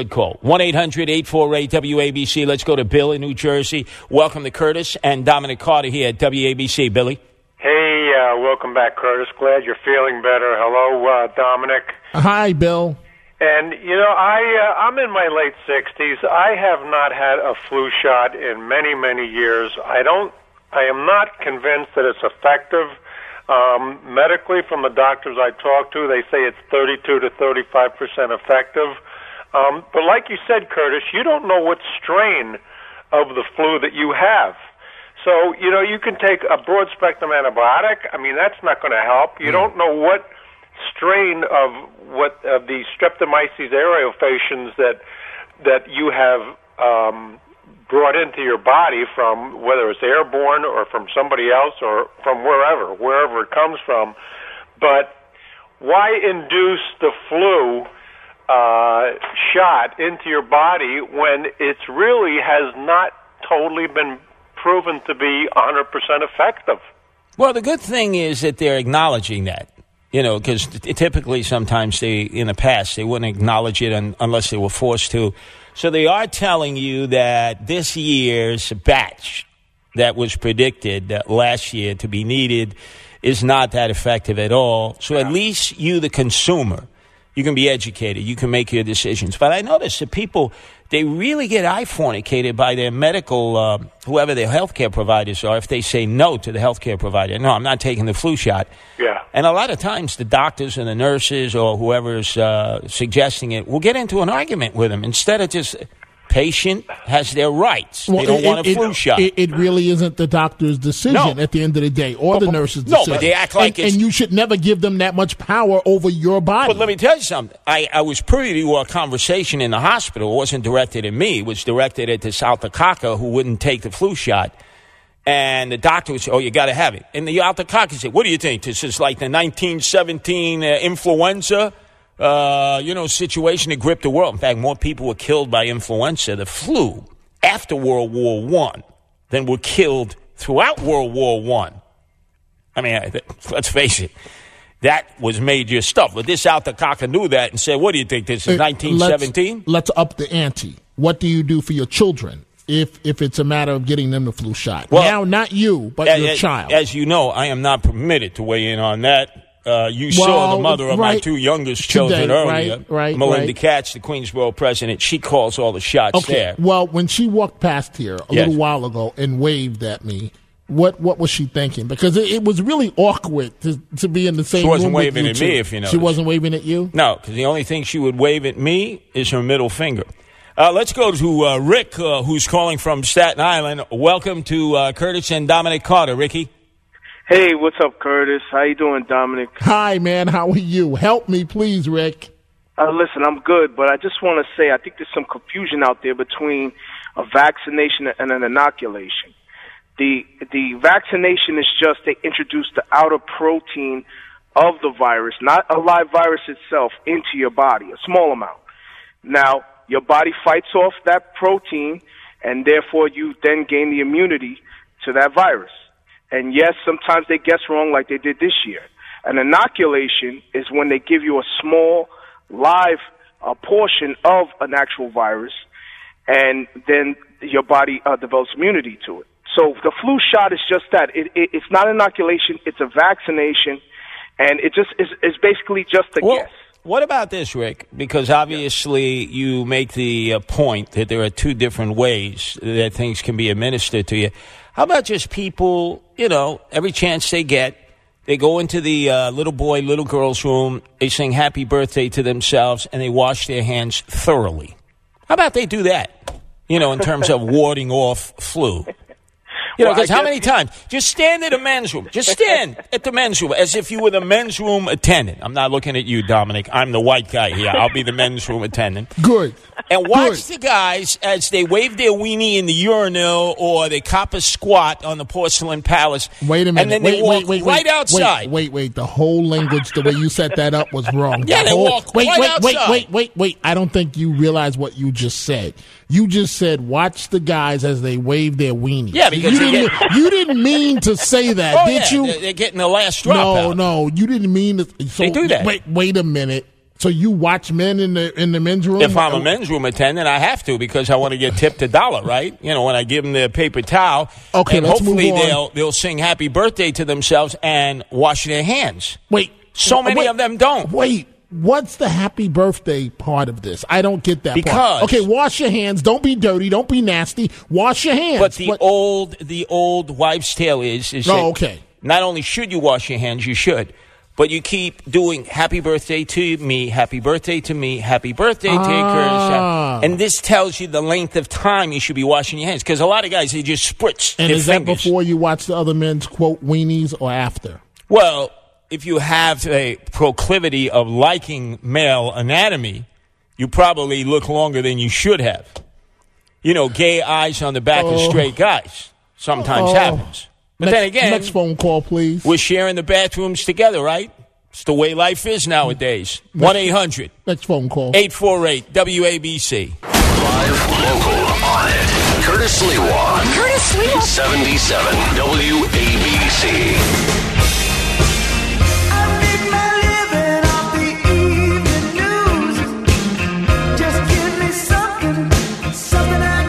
1-800-848-WABC. Let's go to Bill in New Jersey. Welcome to Curtis and Dominic Carter here at WABC. Billy? Hey, welcome back, Curtis. Glad you're feeling better. Hello, Dominic. Hi, Bill. And, I'm in my late 60s. I have not had a flu shot in many, many years. I am not convinced that it's effective. Medically, from the doctors I talk to, they say it's 32 to 35% effective. But like you said, Curtis, you don't know what strain of the flu that you have. So, you can take a broad-spectrum antibiotic. I mean, that's not going to help. You don't know what strain of the Streptomyces aereofaciens that you have brought into your body from, whether it's airborne or from somebody else or from wherever it comes from. But why induce the flu shot into your body when it really has not totally been proven to be 100% effective? Well, the good thing is that they're acknowledging that. Because typically sometimes in the past, they wouldn't acknowledge it unless they were forced to. So they are telling you that this year's batch that was predicted last year to be needed is not that effective at all. So at least you, the consumer, you can be educated. You can make your decisions. But I notice that people, they really get eye-fornicated by their medical, whoever their healthcare providers are, if they say no to the healthcare provider. No, I'm not taking the flu shot. Yeah. And a lot of times the doctors and the nurses or whoever's suggesting it will get into an argument with them instead of just patient has their rights. They don't want a flu shot. It really isn't the doctor's decision at the end of the day or the nurse's decision. No, but they act like and you should never give them that much power over your body. But let me tell you something. I was privy to a conversation in the hospital. It wasn't directed at me. It was directed at this Altacaca who wouldn't take the flu shot. And the doctor would say, you got to have it. And the Altacaca said, what do you think? This is like the 1917 influenza situation that gripped the world. In fact, more people were killed by influenza, the flu, after World War I than were killed throughout World War I. I mean, let's face it, that was major stuff. But this Altacaca knew that and said, what do you think, this is 1917? Let's up the ante. What do you do for your children if it's a matter of getting them the flu shot? Well, now, not you, but your child. As you know, I am not permitted to weigh in on that. You saw the mother of my two youngest children earlier, Melinda Katz, the Queensboro president. She calls all the shots there. Well, when she walked past here a little while ago and waved at me, what was she thinking? Because it was really awkward to be in the same room. She wasn't waving with at you me, two. if you know. She wasn't waving at you? No, because the only thing she would wave at me is her middle finger. Let's go to Rick, who's calling from Staten Island. Welcome to Curtis and Dominic Carter. Ricky. Hey, what's up, Curtis? How you doing, Dominic? Hi, man. How are you? Help me, please, Rick. Listen, I'm good, but I just want to say I think there's some confusion out there between a vaccination and an inoculation. The vaccination is just they introduce the outer protein of the virus, not a live virus itself, into your body, a small amount. Now, your body fights off that protein, and therefore you then gain the immunity to that virus. And yes, sometimes they guess wrong like they did this year. An inoculation is when they give you a small live portion of an actual virus, and then your body develops immunity to it. So the flu shot is just that. It's not inoculation, it's a vaccination, and it just is basically just a guess. What about this, Rick? Because obviously you make the point that there are two different ways that things can be administered to you. How about just people, every chance they get, they go into the little boy, little girl's room, they sing happy birthday to themselves, and they wash their hands thoroughly. How about they do that, in terms of warding off flu? Because how many times? Just stand at a men's room. Just stand at the men's room as if you were the men's room attendant. I'm not looking at you, Dominic. I'm the white guy here. I'll be the men's room attendant. Good. And watch the guys as they wave their weenie in the urinal or they cop a squat on the porcelain palace. Wait a minute. And then they walk right outside. Wait. The whole language, the way you set that up was wrong. Yeah, they walk right outside. Wait. I don't think you realize what you just said. You just said, watch the guys as they wave their weenies. Yeah, because you didn't mean to say that, did you? They're getting the last drop out. No, you didn't mean to. So, they do that. Wait a minute. So you watch men in the men's room? If I'm a men's room attendant, I have to because I want to get tipped $1, right? When I give them the paper towel. Okay, and let's hopefully move on. they'll sing happy birthday to themselves and wash their hands. Wait. So many of them don't. Wait. What's the happy birthday part of this? I don't get that part. Okay, wash your hands. Don't be dirty. Don't be nasty. Wash your hands. But the old wives' tale is that not only should you wash your hands, you should, but you keep doing happy birthday to me, happy birthday to me, happy birthday to Curtis. And this tells you the length of time you should be washing your hands. Because a lot of guys, they just spritz And their is fingers. that before you watch the other men's, quote, weenies or after? Well, if you have a proclivity of liking male anatomy, you probably look longer than you should have. Gay eyes on the back of straight guys sometimes happens. But then again, next phone call, please. We're sharing the bathrooms together, right? It's the way life is nowadays. 1-800. Next phone call. 848-WABC. Live, local, on it. Curtis Lewa. Curtis Lewa. 77 WABC. Something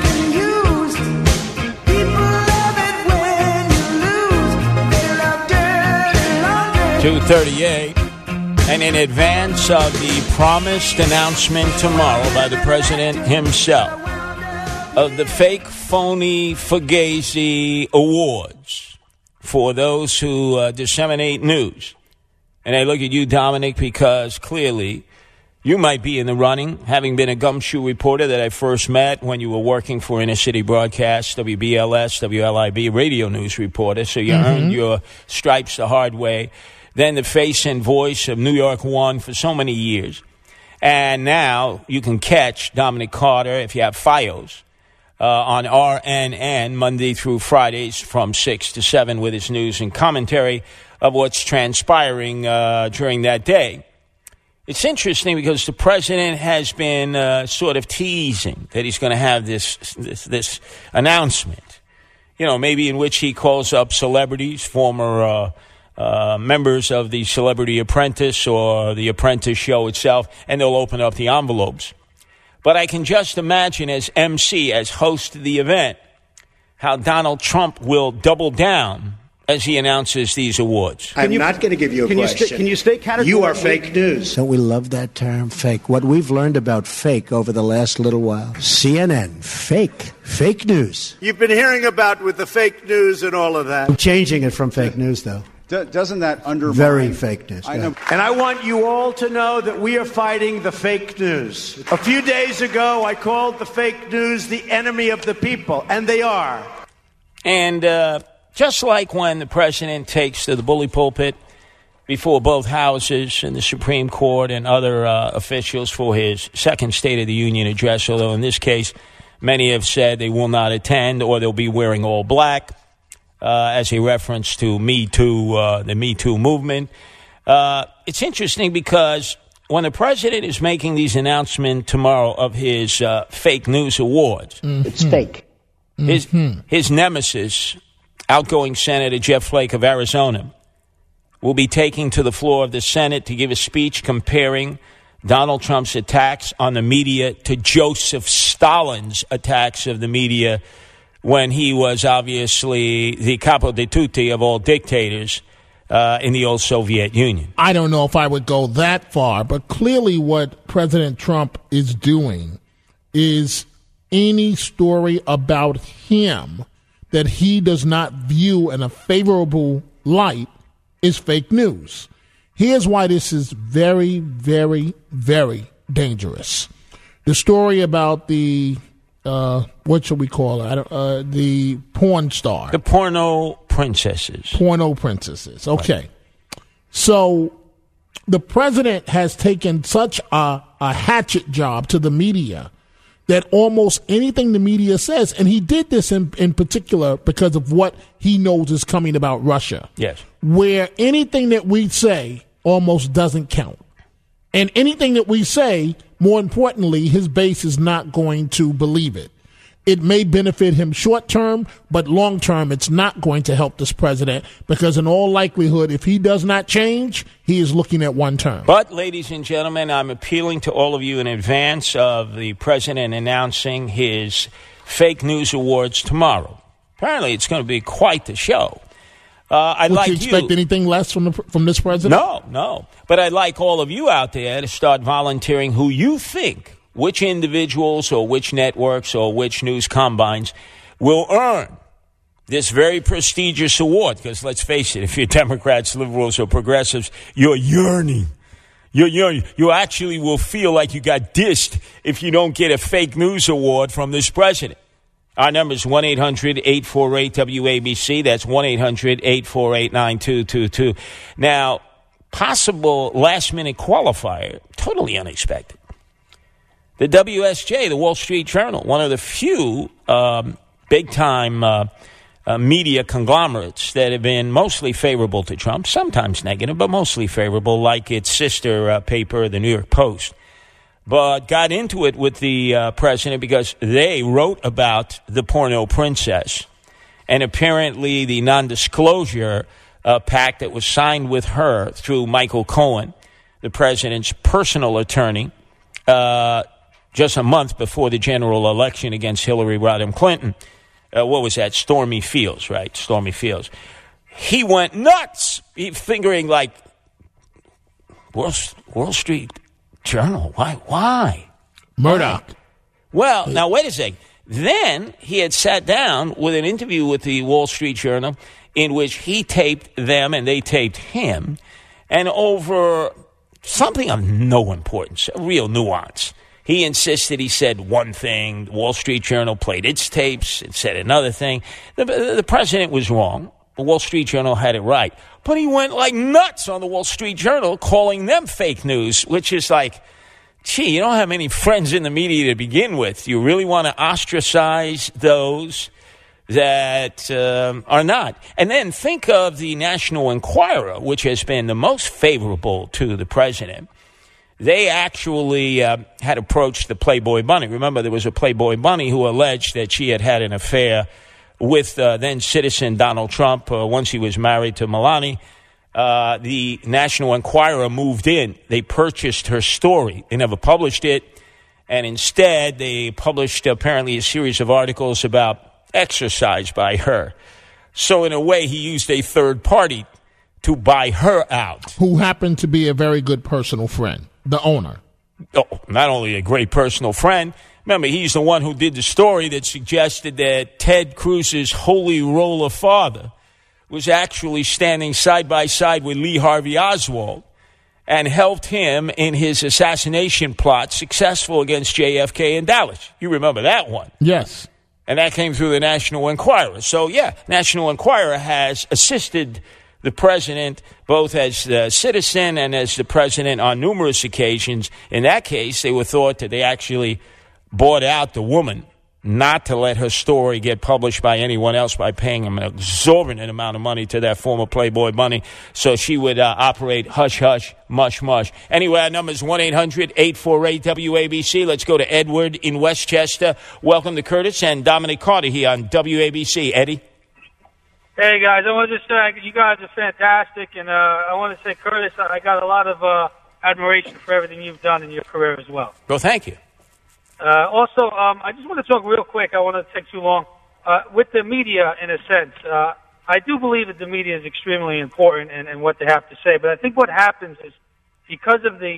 2:38. And in advance of the promised announcement tomorrow by the president himself of the fake, phony, Fugazi awards for those who disseminate news. And I look at you, Dominic, because clearly you might be in the running, having been a gumshoe reporter that I first met when you were working for Inner City Broadcast, WBLS, WLIB, radio news reporter. So you earned your stripes the hard way. Then the face and voice of New York One for so many years. And now you can catch Dominic Carter, if you have FiOS, on RNN Monday through Fridays from 6 to 7 with his news and commentary of what's transpiring during that day. It's interesting because the president has been sort of teasing that he's going to have this announcement, maybe in which he calls up celebrities, former members of the Celebrity Apprentice or the Apprentice show itself, and they'll open up the envelopes. But I can just imagine as MC, as host of the event, how Donald Trump will double down as he announces these awards. I'm not going to give you a question. Can you stay categorically? You are fake news. Don't we love that term, fake? What we've learned about fake over the last little while. CNN, fake news. You've been hearing about with the fake news and all of that. I'm changing it from fake news, though. Doesn't that undermine... Very fake news. I know. And I want you all to know that we are fighting the fake news. A few days ago, I called the fake news the enemy of the people, and they are. And just like when the president takes to the bully pulpit before both houses and the Supreme Court and other officials for his second State of the Union address, although in this case, many have said they will not attend or they'll be wearing all black, as a reference to Me Too, the Me Too movement. It's interesting because when the president is making these announcements tomorrow of his fake news awards, it's fake. His nemesis, outgoing Senator Jeff Flake of Arizona, will be taking to the floor of the Senate to give a speech comparing Donald Trump's attacks on the media to Joseph Stalin's attacks of the media when he was obviously the capo di tutti of all dictators in the old Soviet Union. I don't know if I would go that far, but clearly what President Trump is doing is any story about him that he does not view in a favorable light is fake news. Here's why this is very, very, very dangerous. The story about the what should we call it? The porn star. The porno princesses. Porno princesses. Okay. Right. So the president has taken such a hatchet job to the media that almost anything the media says, and he did this in particular because of what he knows is coming about Russia. Yes. Where anything that we say almost doesn't count. And anything that we say, more importantly, his base is not going to believe it. It may benefit him short term, but long term, it's not going to help this president because in all likelihood, if he does not change, he is looking at one term. But, ladies and gentlemen, I'm appealing to all of you in advance of the president announcing his fake news awards tomorrow. Apparently, it's going to be quite the show. Would you expect anything less from this president? No. But I'd like all of you out there to start volunteering who you think, which individuals or which networks or which news combines will earn this very prestigious award. Because let's face it, if you're Democrats, liberals, or progressives, you're yearning. You actually will feel like you got dissed if you don't get a fake news award from this president. Our number is 1-800-848-WABC. That's 1-800-848-9222. Now, possible last-minute qualifier, totally unexpected. The WSJ, the Wall Street Journal, one of the few big-time media conglomerates that have been mostly favorable to Trump, sometimes negative, but mostly favorable, like its sister paper, the New York Post, but got into it with the president because they wrote about the porno princess and apparently the non-disclosure pact that was signed with her through Michael Cohen, the president's personal attorney, just a month before the general election against Hillary Rodham Clinton. What was that? Stormy Fields, right? Stormy Fields. He went nuts, figuring like, Wall Street Journal, why? Murdoch. Well, now wait a second. Then he had sat down with an interview with the Wall Street Journal in which he taped them and they taped him, and over something of no importance, a real nuance, he insisted he said one thing. The Wall Street Journal played its tapes and said another thing. The president was wrong. The Wall Street Journal had it right. But he went like nuts on the Wall Street Journal, calling them fake news, which is like, gee, you don't have many friends in the media to begin with. You really want to ostracize those that are not. And then think of the National Enquirer, which has been the most favorable to the president. They actually had approached the Playboy Bunny. Remember, there was a Playboy Bunny who alleged that she had had an affair with then-citizen Donald Trump once he was married to Melania. The National Enquirer moved in. They purchased her story. They never published it. And instead, they published apparently a series of articles about exercise by her. So in a way, he used a third party to buy her out. Who happened to be a very good personal friend, the owner. Oh, not only a great personal friend. Remember, he's the one who did the story that suggested that Ted Cruz's holy roller father was actually standing side by side with Lee Harvey Oswald and helped him in his assassination plot successful against JFK in Dallas. You remember that one? Yes. And that came through the National Enquirer. So, yeah, National Enquirer has assisted the president both as a citizen and as the president on numerous occasions. In that case, they were thought that they actually bought out the woman not to let her story get published by anyone else by paying him an exorbitant amount of money to that former Playboy bunny so she would operate hush-hush, mush-mush. Anyway, our number is 1-800-848-WABC. Let's go to Edward in Westchester. Welcome to Curtis and Dominic Carter here on WABC. Eddie? Hey, guys. I want to just say you guys are fantastic, and I want to say, Curtis, I got a lot of admiration for everything you've done in your career as well. Well, thank you. Also, I just want to talk real quick. I want to take too long. With the media, in a sense, I do believe that the media is extremely important and what they have to say. But I think what happens is because of the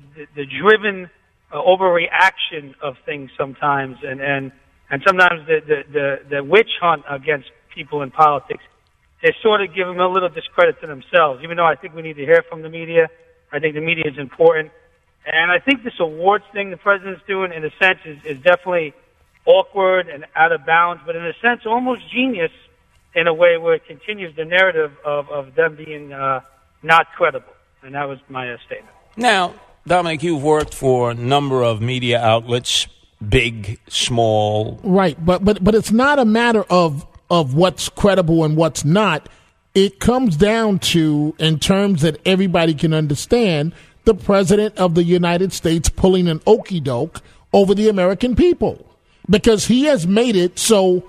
driven overreaction of things sometimes, and sometimes the witch hunt against people in politics, they sort of give them a little discredit to themselves. Even though I think we need to hear from the media, I think the media is important. And I think this awards thing the president's doing, in a sense, is definitely awkward and out of bounds, but in a sense, almost genius in a way where it continues the narrative of them being not credible. And that was my statement. Now, Dominic, you've worked for a number of media outlets, big, small. Right, but it's not a matter of what's credible and what's not. It comes down to, in terms that everybody can understand, the President of the United States pulling an okey-doke over the American people. Because he has made it so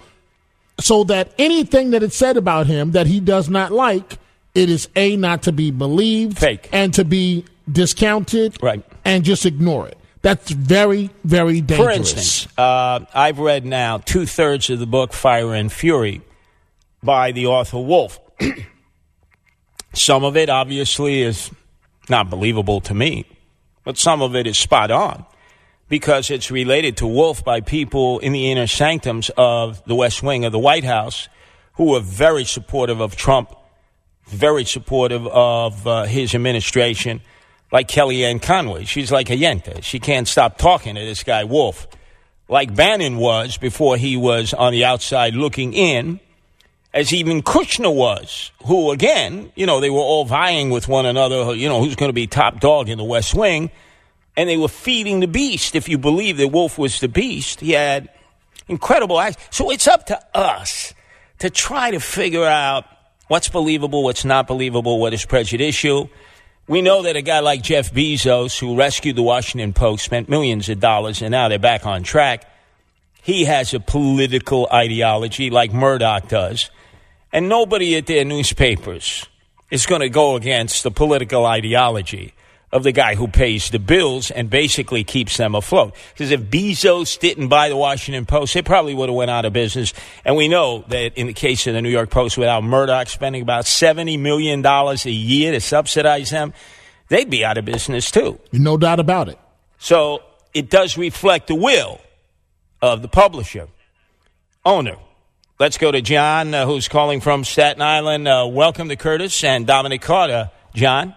that anything that is said about him that he does not like, it is A, not to be believed, fake, and to be discounted, right, and just ignore it. That's very, very dangerous. For instance, I've read now 2/3 of the book Fire and Fury by the author Wolf. Some of it, obviously, is not believable to me, but some of it is spot on because it's related to Wolf by people in the inner sanctums of the West Wing of the White House who are very supportive of Trump, very supportive of his administration, like Kellyanne Conway. She's like a yenta. She can't stop talking to this guy, Wolf, like Bannon was before he was on the outside looking in, as even Kushner was, who, again, they were all vying with one another, who's going to be top dog in the West Wing, and they were feeding the beast. If you believe that Wolf was the beast, he had incredible acts. So it's up to us to try to figure out what's believable, what's not believable, what is prejudicial. We know that a guy like Jeff Bezos, who rescued the Washington Post, spent millions of dollars, and now they're back on track. He has a political ideology like Murdoch does. And nobody at their newspapers is going to go against the political ideology of the guy who pays the bills and basically keeps them afloat. Because if Bezos didn't buy the Washington Post, they probably would have went out of business. And we know that in the case of the New York Post, without Murdoch spending about $70 million a year to subsidize them, they'd be out of business too. No doubt about it. So it does reflect the will of the publisher, owner. Let's go to John, who's calling from Staten Island. Welcome to Curtis and Dominic Carter. John?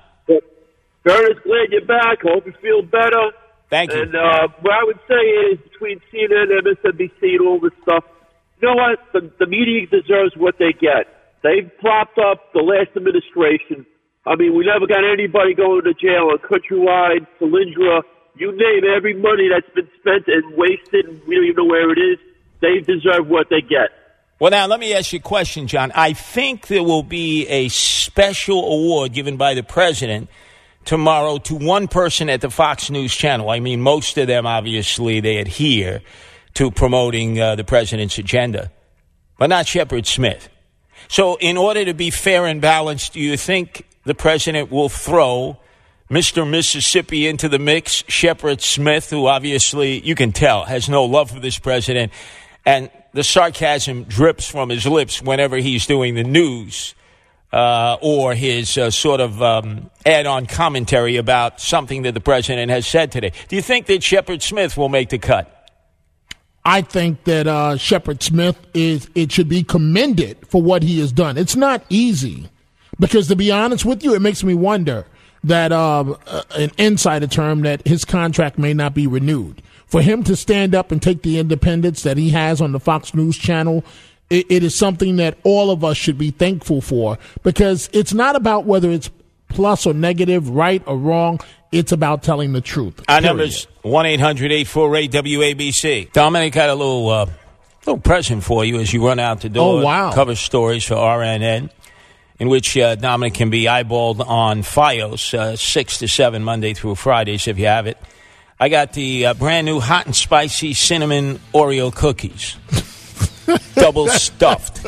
Curtis, glad you're back. Hope you feel better. Thank you. And what I would say is, between CNN and MSNBC and all this stuff, you know what? The media deserves what they get. They've propped up the last administration. I mean, we never got anybody going to jail on Countrywide, Solyndra, you name it, every money that's been spent and wasted, and we don't even know where it is. They deserve what they get. Well, now, let me ask you a question, John. I think there will be a special award given by the president tomorrow to one person at the Fox News channel. I mean, most of them, obviously, they adhere to promoting the president's agenda, but not Shepard Smith. So in order to be fair and balanced, do you think the president will throw Mr. Mississippi into the mix, Shepard Smith, who obviously, you can tell, has no love for this president, and the sarcasm drips from his lips whenever he's doing the news or his sort of add-on commentary about something that the president has said today. Do you think that Shepard Smith will make the cut? I think that Shepard Smith it should be commended for what he has done. It's not easy because, to be honest with you, it makes me wonder that an insider term that his contract may not be renewed. For him to stand up and take the independence that he has on the Fox News channel, it is something that all of us should be thankful for, because it's not about whether it's plus or negative, right or wrong. It's about telling the truth. Our number's 1-800-848-WABC. Dominic got a little present for you as you run out the door. Oh, wow. Cover stories for RNN, in which Dominic can be eyeballed on FiOS 6 to 7 Monday through Fridays if you have it. I got the brand new hot and spicy cinnamon Oreo cookies. Double stuffed.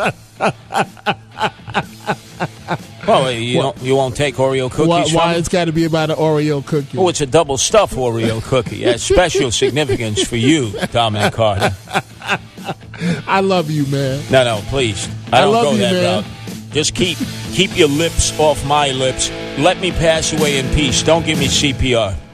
Well, you won't take Oreo cookies Why it's got to be about an Oreo cookie? Oh, it's a double stuffed Oreo cookie. It has special significance for you, Dominic Carter. I love you, man. No, please. I don't love go you, that man. route. Just keep your lips off my lips. Let me pass away in peace. Don't give me CPR.